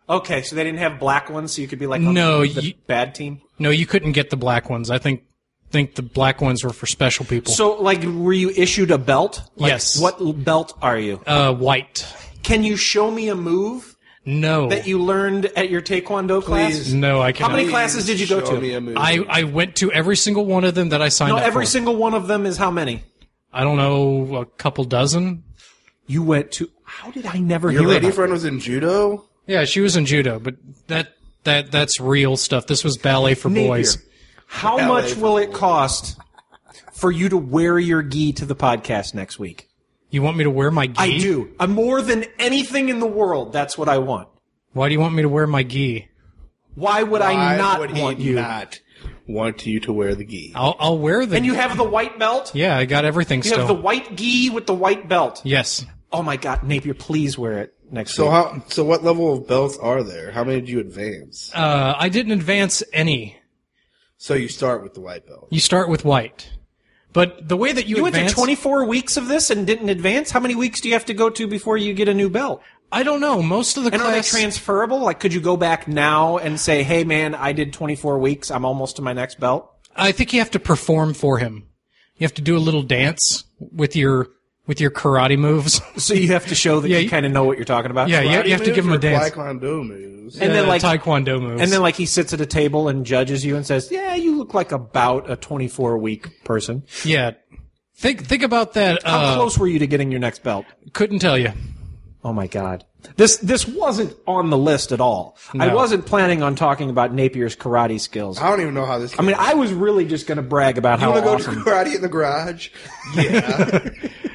Okay, so they didn't have black ones, so you could be like on the bad team? No, you couldn't get the black ones. I think the black ones were for special people. So, like, were you issued a belt? Like, yes. What belt are you? White. Can you show me a move? No. That you learned at your Taekwondo class? No, I can't. How many classes did you go to? I went to every single one of them that I signed up for. No, every single one of them is how many? I don't know, a couple dozen. You went to... How did I never hear about Your lady friend was in judo? Yeah, she was in judo, but that's real stuff. This was ballet for boys. How much will it cost for you to wear your gi to the podcast next week? You want me to wear my gi? I do. More than anything in the world, that's what I want. Why do you want me to wear my gi? Why would I not would want he you? Not want you to wear the gi? I'll wear the. And you have the white belt? Yeah, I got everything. You still. have the white gi with the white belt. Yes. Oh my God, Napier, please wear it next week. week. So what level of belts are there? How many did you advance? I didn't advance any. So you start with the white belt. You start with white. But the way that you went to 24 weeks of this and didn't advance? How many weeks do you have to go to before you get a new belt? I don't know. Most of the class... And are they transferable? Like, could you go back now and say, hey, man, I did 24 weeks. I'm almost to my next belt? I think you have to perform for him. You have to do a little dance with your karate moves. So you have to show that you kind of know what you're talking about? Yeah, you have to give him a dance. Taekwondo moves. And then, like, Taekwondo moves. And then, like, he sits at a table and judges you and says, yeah, you look like about a 24-week person. Yeah. Think about that. How close were you to getting your next belt? Couldn't tell you. Oh, my God. This wasn't on the list at all. No. I wasn't planning on talking about Napier's karate skills. I don't even know how this... I mean, I was really just going to brag about how awesome... You want to go to karate in the garage? Yeah.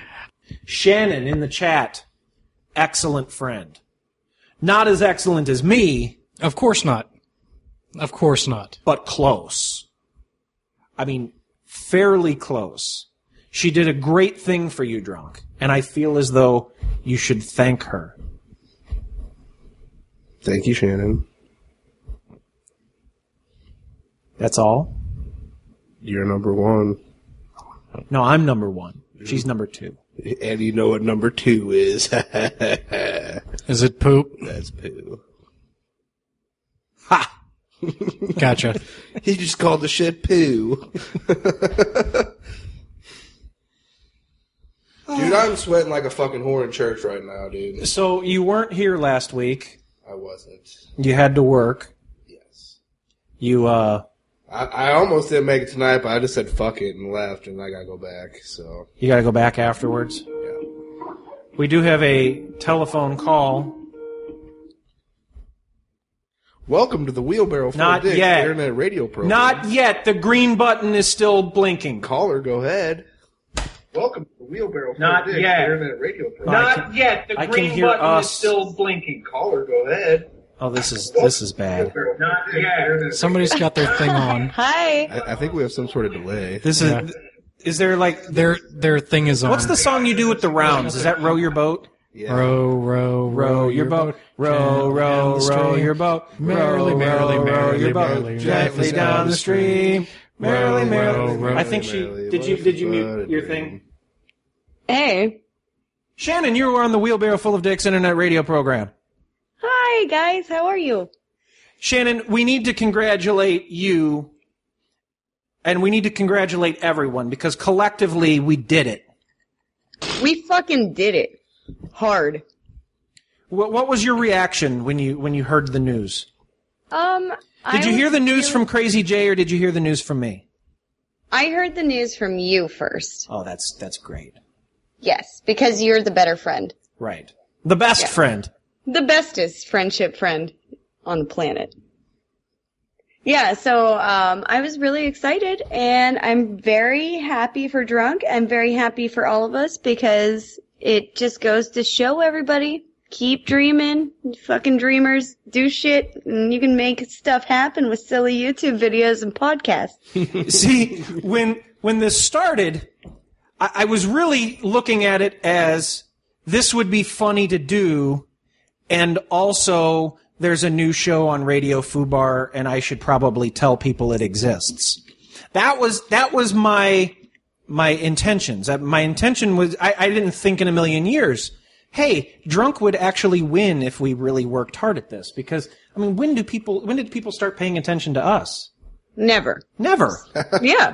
Shannon in the chat, excellent friend. Not as excellent as me. Of course not. Of course not. But close. I mean, fairly close. She did a great thing for you, Drunk, and I feel as though you should thank her. Thank you, Shannon. That's all? You're number one. No, I'm number one. She's number two. And you know what number two is. Is it poop? That's poo. Ha! Gotcha. He just called the shit poo. Dude, I'm sweating like a fucking whore in church right now, dude. So you weren't here last week. I wasn't. You had to work. Yes. You, I almost didn't make it tonight, but I just said fuck it and left, and I gotta go back, so. You gotta go back afterwards? Yeah. We do have a telephone call. Welcome to the Wheelbarrow Full of Dicks Internet Radio program. Not yet. The green button is still blinking. Caller, go ahead. Welcome to the Wheelbarrow Full of Dicks Internet Radio program. Not yet. The green button is still blinking. Caller, go ahead. Oh, this is bad. Not yet. Somebody's got their thing on. Hi. I think we have some sort of delay. This is. Is there like their thing is on? What's the song you do with the rounds? Is that Row Your Boat? Yeah. Row your boat. Row your boat. Merrily, merrily, row your boat. merrily, Gently down the stream. Merrily, merrily. row, I think she did. You mute your thing? Hey. Shannon, you were on the Wheelbarrow Full of Dicks Internet Radio program. Hi, guys. How are you? Shannon, we need to congratulate you, and we need to congratulate everyone, because collectively we did it. We fucking did it. Hard. What was your reaction when you heard the news? Did you hear the news from Crazy Jay, or did you hear the news from me? I heard the news from you first. Oh, that's great. Yes, because you're the better friend. Right. The best friend. The bestest friendship friend on the planet. Yeah, so I was really excited, and I'm very happy for Drunk. I'm very happy for all of us, because it just goes to show everybody, keep dreaming, fucking dreamers, do shit, and you can make stuff happen with silly YouTube videos and podcasts. See, when this started, I was really looking at it as this would be funny to do, and also there's a new show on Radio Fubar, and I should probably tell people it exists. That was my intentions. My intention was I didn't think in a million years hey, Drunk would actually win if we really worked hard at this. Because, I mean, when did people start paying attention to us? Never. Never. Yeah.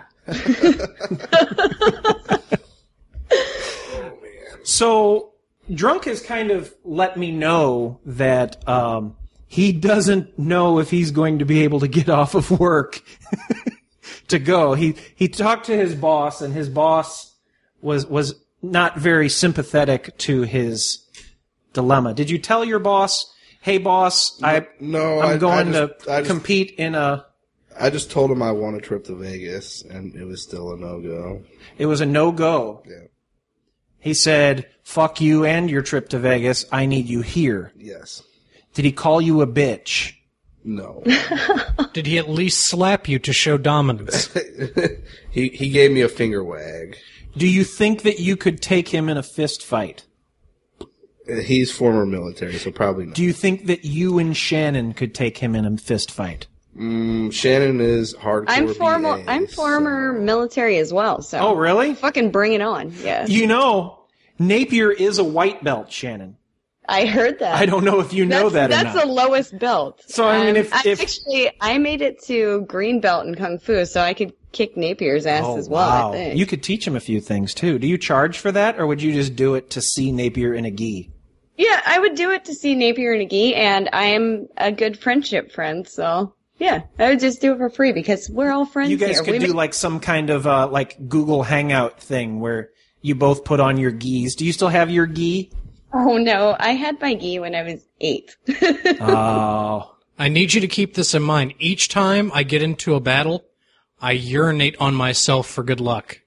So, Drunk has kind of let me know that he doesn't know if he's going to be able to get off of work to go. He talked to his boss, and his boss was not very sympathetic to his dilemma. Did you tell your boss, hey boss, I'm going to compete in a... I just told him I want a trip to Vegas, and it was still a no-go. It was a no-go. Yeah. He said, fuck you and your trip to Vegas. I need you here. Yes. Did he call you a bitch? No. Did he at least slap you to show dominance? He gave me a finger wag. Do you think that you could take him in a fist fight? He's former military, so probably not. Do you think that you and Shannon could take him in a fist fight? Shannon is hardcore. I'm former military as well. So. Oh, really? Fucking bring it on. Yeah. You know, Napier is a white belt, Shannon. I heard that. I don't know if you know that or not. That's the lowest belt. So I mean, I made it to green belt in Kung Fu, so I could kick Napier's ass as well. Wow. I think. You could teach him a few things too. Do you charge for that, or would you just do it to see Napier in a gi? Yeah, I would do it to see Napier in a gi, and I am a good friendship friend, so. Yeah, I would just do it for free because we're all friends here. You guys could do like some kind of like Google Hangout thing where you both put on your gis. Do you still have your gi? Oh no, I had my gi when I was 8. Oh. I need you to keep this in mind. Each time I get into a battle, I urinate on myself for good luck.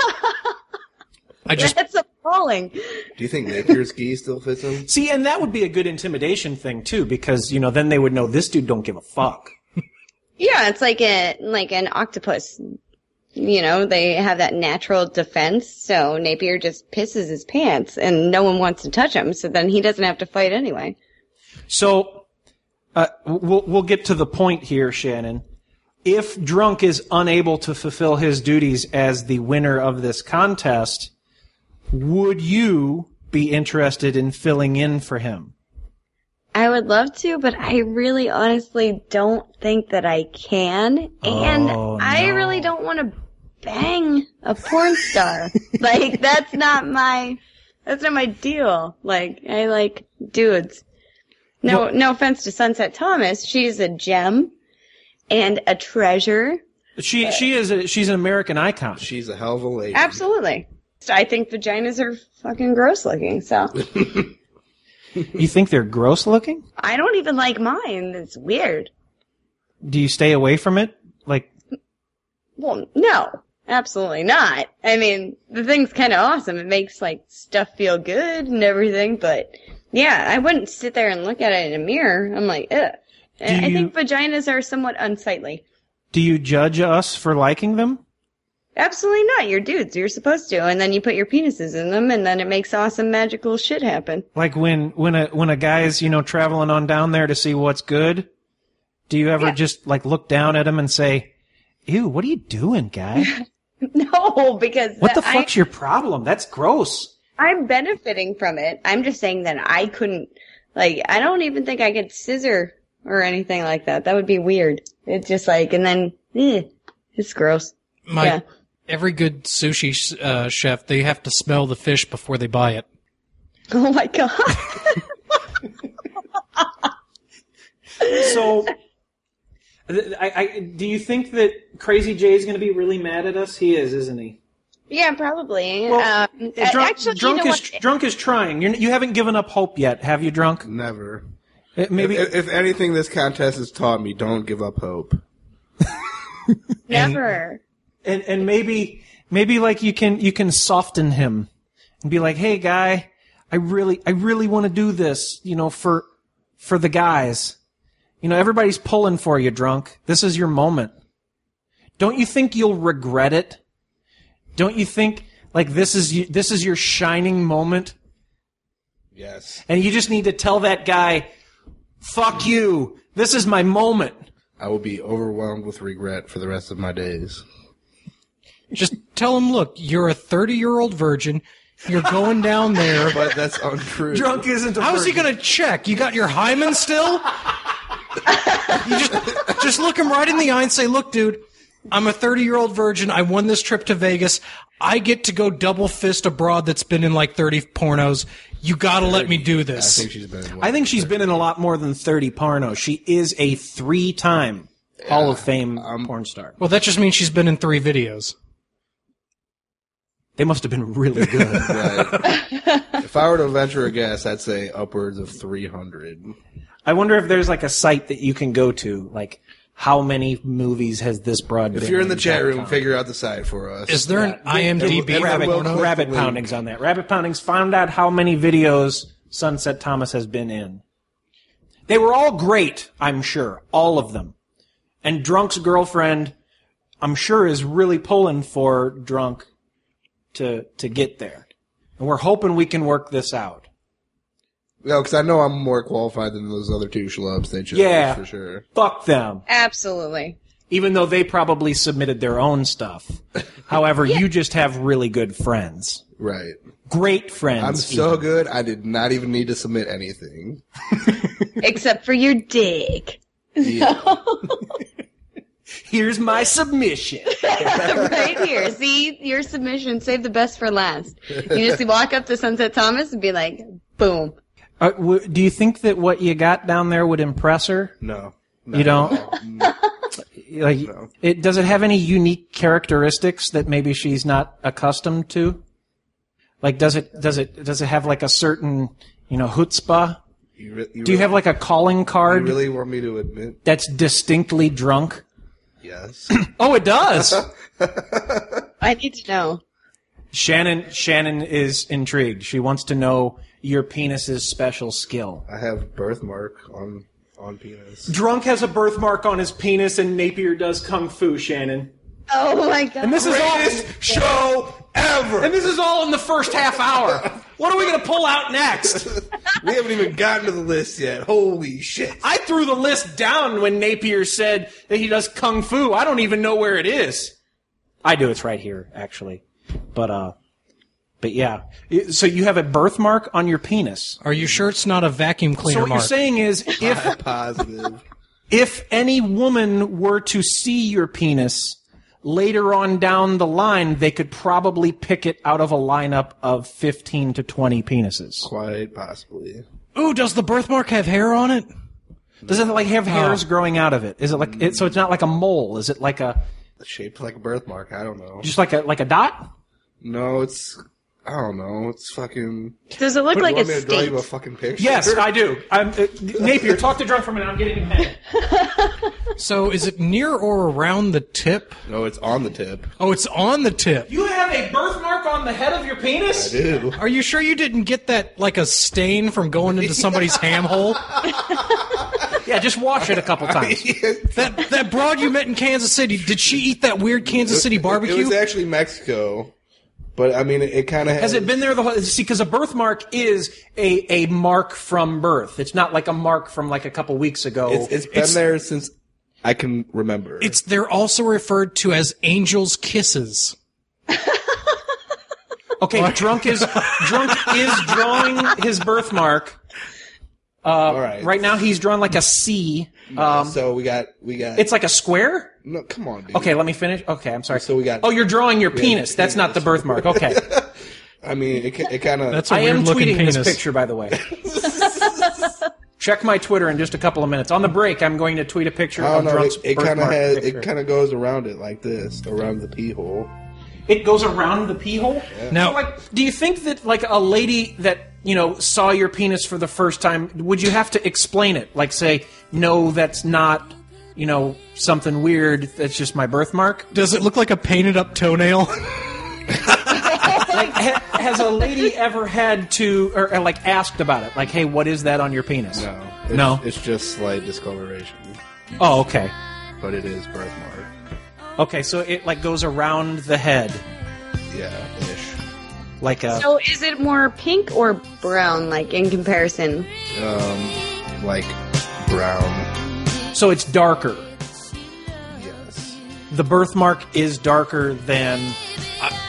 That's appalling. Do you think Napier's gi still fits him? See, and that would be a good intimidation thing too, because then they would know this dude don't give a fuck. Yeah, it's like an octopus. They have that natural defense, so Napier just pisses his pants and no one wants to touch him, so then he doesn't have to fight anyway. So, we'll get to the point here, Shannon. If Drunk is unable to fulfill his duties as the winner of this contest, would you be interested in filling in for him? I would love to, but I really honestly don't think that I can. And I really don't want to bang a porn star. Like, that's not my deal. Like, I like dudes. No offense to Sunset Thomas. She's a gem and a treasure. She's an American icon. She's a hell of a lady. Absolutely. I think vaginas are fucking gross looking, so. You think they're gross looking? I don't even like mine. It's weird. Do you stay away from it? Well, no. Absolutely not. I mean, the thing's kind of awesome. It makes, stuff feel good and everything, but, yeah, I wouldn't sit there and look at it in a mirror. I'm like, ugh. I think vaginas are somewhat unsightly. Do you judge us for liking them? Absolutely not. You're dudes. You're supposed to. And then you put your penises in them, and then it makes awesome magical shit happen. Like when a guy's, traveling on down there to see what's good, do you ever just, look down at him and say, ew, what are you doing, guy? No, because... What the fuck's your problem? That's gross. I'm benefiting from it. I'm just saying that I couldn't... I don't even think I could scissor or anything like that. That would be weird. It's just and then... it's gross. Every good sushi chef, they have to smell the fish before they buy it. Oh my god. So, do you think that Crazy Jay is going to be really mad at us? He is, isn't he? Yeah, probably. Well, Drunk is trying. You haven't given up hope yet, have you, Drunk? Never. Maybe if anything, this contest has taught me, don't give up hope. Never. And maybe you can soften him and be like, hey guy, I really want to do this, for the guys. Everybody's pulling for you, Drunk. This is your moment. Don't you think you'll regret it? Don't you think this is your shining moment? Yes. And you just need to tell that guy, fuck you. This is my moment. I will be overwhelmed with regret for the rest of my days. Just tell him, look, you're a 30-year-old virgin. You're going down there. But that's untrue. Drunk isn't a How is he virgin. going to check? You got your hymen still? You just look him right in the eye and say, look, dude, I'm a 30-year-old virgin. I won this trip to Vegas. I get to go double fist a broad that's been in like 30 pornos. You got to let me do this. I think she's been in a lot more than 30 pornos. She is a 3-time Hall of Fame porn star. Well, that just means she's been in 3 videos. They must have been really good. Right. If I were to venture a guess, I'd say upwards of 300. I wonder if there's like a site that you can go to, like how many movies has this broad been If you're in the chat room, .com? figure out the site for us. Is there an IMDb? Rabbit Pounding's on that. Rabbit Pounding's found out how many videos Sunset Thomas has been in. They were all great, I'm sure. All of them. And Drunk's girlfriend, I'm sure, is really pulling for Drunk to get there. And we're hoping we can work this out. No, because I know I'm more qualified than those other 2 schlubs they chose, Yeah. for sure. Fuck them. Absolutely. Even though they probably submitted their own stuff. However, you just have really good friends. Right. Great friends. I'm so good, I did not even need to submit anything. Except for your dick. Yeah. Here's my submission. Right here. See, your submission. Save the best for last. You just walk up to Sunset Thomas and be like, boom. Do you think that what you got down there would impress her? No. You don't? Like, No. does it have any unique characteristics that maybe she's not accustomed to? Like, does it have like a certain, chutzpah? Do you have like a calling card You really want me to admit? that's distinctly Drunk? Yes. Oh, it does. I need to know. Shannon is intrigued. She wants to know your penis's special skill. I have birthmark on penis. Drunk has a birthmark on his penis, and Napier does kung fu. Shannon. Oh my god. And this is all. Show ever! And this is all in the first half hour. What are we going to pull out next? We haven't even gotten to the list yet. Holy shit. I threw the list down when Napier said that he does kung fu. I don't even know where it is. I do. It's right here, actually. But yeah. So you have a birthmark on your penis. Are you sure it's not a vacuum cleaner So what mark? you're saying is, I'm positive. if any woman were to see your penis later on down the line, they could probably pick it out of a lineup of 15 to 20 penises. Quite possibly. Ooh, does the birthmark have hair on it? Does it like have hairs growing out of it? Is it like so? It's not like a mole. Is it like Shaped like a birthmark. I don't know. just like a dot? No, it's... I don't know. It's fucking... Does it look like you a want me to draw you a state? fucking picture? Yes, I do. Napier, talk to Drunk for a minute. I'm getting a pen. So is it near or around the tip? No, it's on the tip. Oh, it's on the tip. You have a birthmark on the head of your penis? I do. Are you sure you didn't get that like a stain from going into somebody's ham hole? Yeah, just wash it a couple times. That broad you met in Kansas City, did she eat that weird Kansas City barbecue? It was actually Mexico. But, I mean, it kind of Has it been there the whole... See, because a birthmark is a mark from birth. It's not like a mark from like a couple weeks ago. It's been there since I can remember. They're also referred to as angel's kisses. Okay, Drunk is drawing his birthmark. All right. Right now he's drawn like a C. So we got. It's like a square? No, come on, dude. Okay, let me finish. Okay, I'm sorry. So we got. Oh, you're drawing your penis. That's not the birthmark. Okay. I mean, it kind of. That's a I am weird looking tweeting penis. this picture, by the way. Check my Twitter in just a couple of minutes. On the break, I'm going to tweet a picture I of don't know. Drunk's It kind of birthmark has. picture. It kind of goes around it like this, around the pee hole. It goes around the pee hole? Yeah. Now- So, like, do you think that, like, a lady that, saw your penis for the first time, would you have to explain it? Like, say, no, that's not, something weird, that's just my birthmark? Does it look like a painted up toenail? Like, has a lady ever had to, or asked about it? Like, hey, what is that on your penis? No. It's just slight discoloration. Oh, okay. But it is birthmark. Okay, so it, goes around the head. Yeah, ish. Like a... So is it more pink or brown, in comparison? Like brown. So it's darker. Yes. The birthmark is darker than...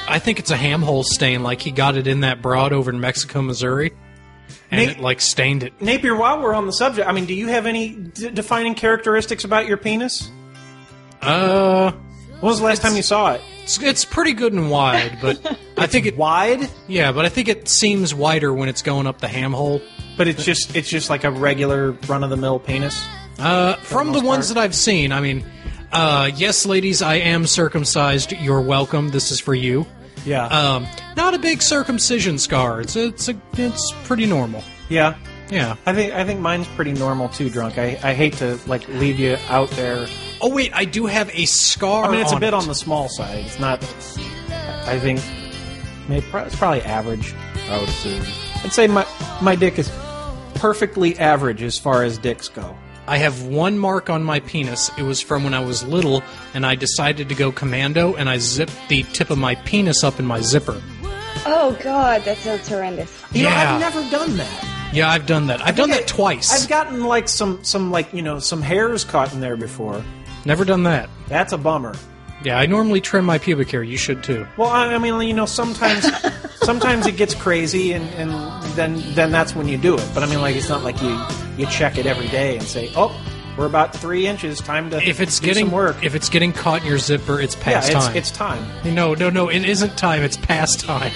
I think it's a ham hole stain. Like he got it in that broad over in Mexico, Missouri, and it like stained it. Napier, while we're on the subject, I mean, do you have any defining characteristics about your penis? When was the last time you saw it? It's pretty good and wide, but I think it wide. Yeah, but I think it seems wider when it's going up the ham hole. But it's just like a regular run of the mill penis. From the ones that I've seen, I mean, yes, ladies, I am circumcised. You're welcome. This is for you. Yeah. Not a big circumcision scar. It's pretty normal. Yeah. Yeah. I think mine's pretty normal too, Drunk. I hate to like leave you out there. Oh wait, I do have a scar. I mean, it's a bit it. on the small side. It's not. I think maybe it's probably average. I would assume. I'd say my dick is perfectly average as far as dicks go. I have one mark on my penis. It was from when I was little, and I decided to go commando, and I zipped the tip of my penis up in my zipper. Oh God, that sounds horrendous. You know, I've never done that. Yeah, I've done that. I've done that twice. I've gotten like some like some hairs caught in there before. Never done that. That's a bummer. Yeah, I normally trim my pubic hair. You should too. Well, I mean, sometimes it gets crazy, and then that's when you do it. But I mean, like, it's not like you check it every day and say, oh, we're about 3 inches. Time to do some work. If it's getting caught in your zipper, it's past time. It's time. No, it isn't time. It's past time.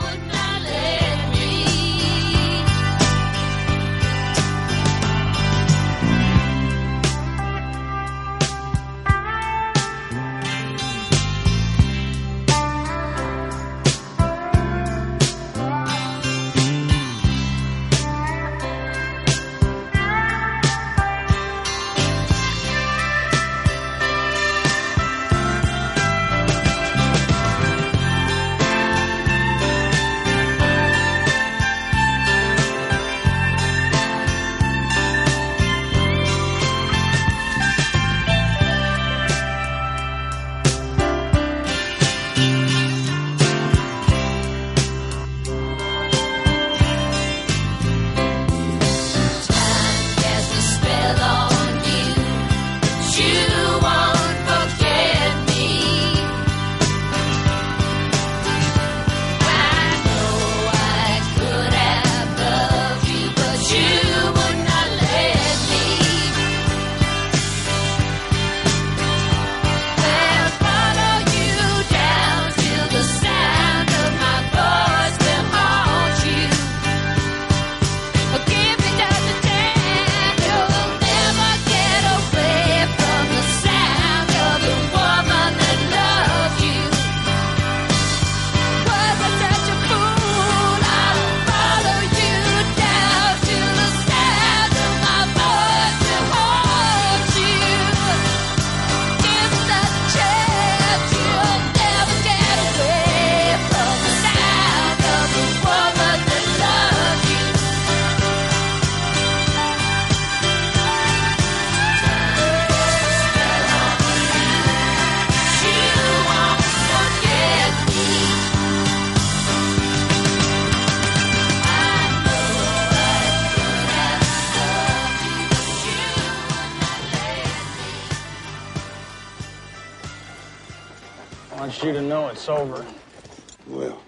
I want you to know it's over. Well,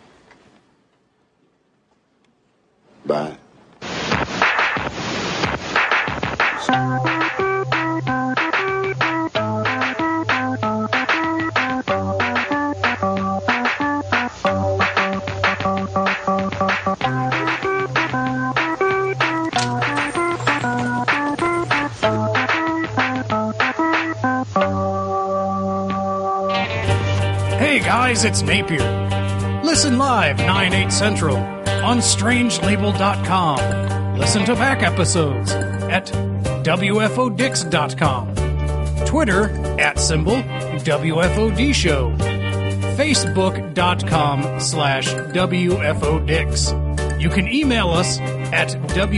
bye. Hey guys, it's Napier. Listen live 9/8 Central on strangelabel.com. Listen to back episodes at wfodix.com. Twitter @WFOD show. Facebook.com/WFODix. You can email us at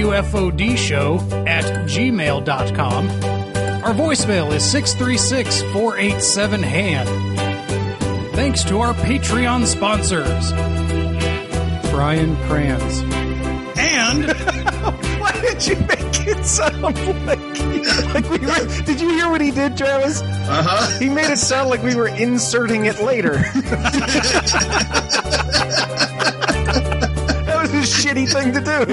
WFODshow@gmail.com. Our voicemail is 636-487-HAND. Thanks to our Patreon sponsors, Brian Kranz. And Why did you make it sound like we were... Did you hear what he did, Travis? Uh-huh. He made it sound like we were inserting it later. That was a shitty thing to do.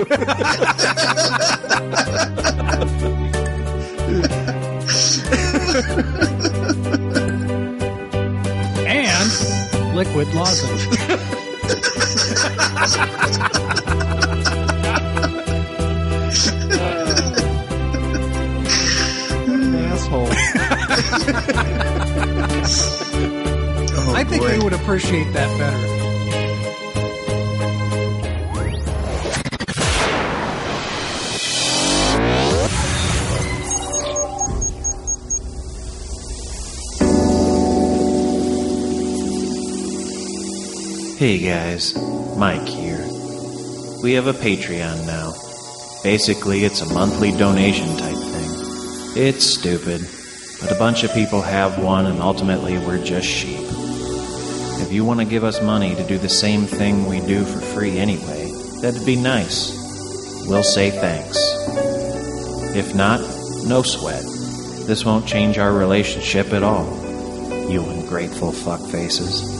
And liquid lozenge. Asshole. I think they would appreciate that better. Hey guys, Mike here. We have a Patreon now. Basically, it's a monthly donation type thing. It's stupid, but a bunch of people have one and ultimately we're just sheep. If you want to give us money to do the same thing we do for free anyway, that'd be nice. We'll say thanks. If not, no sweat. This won't change our relationship at all. You ungrateful fuckfaces.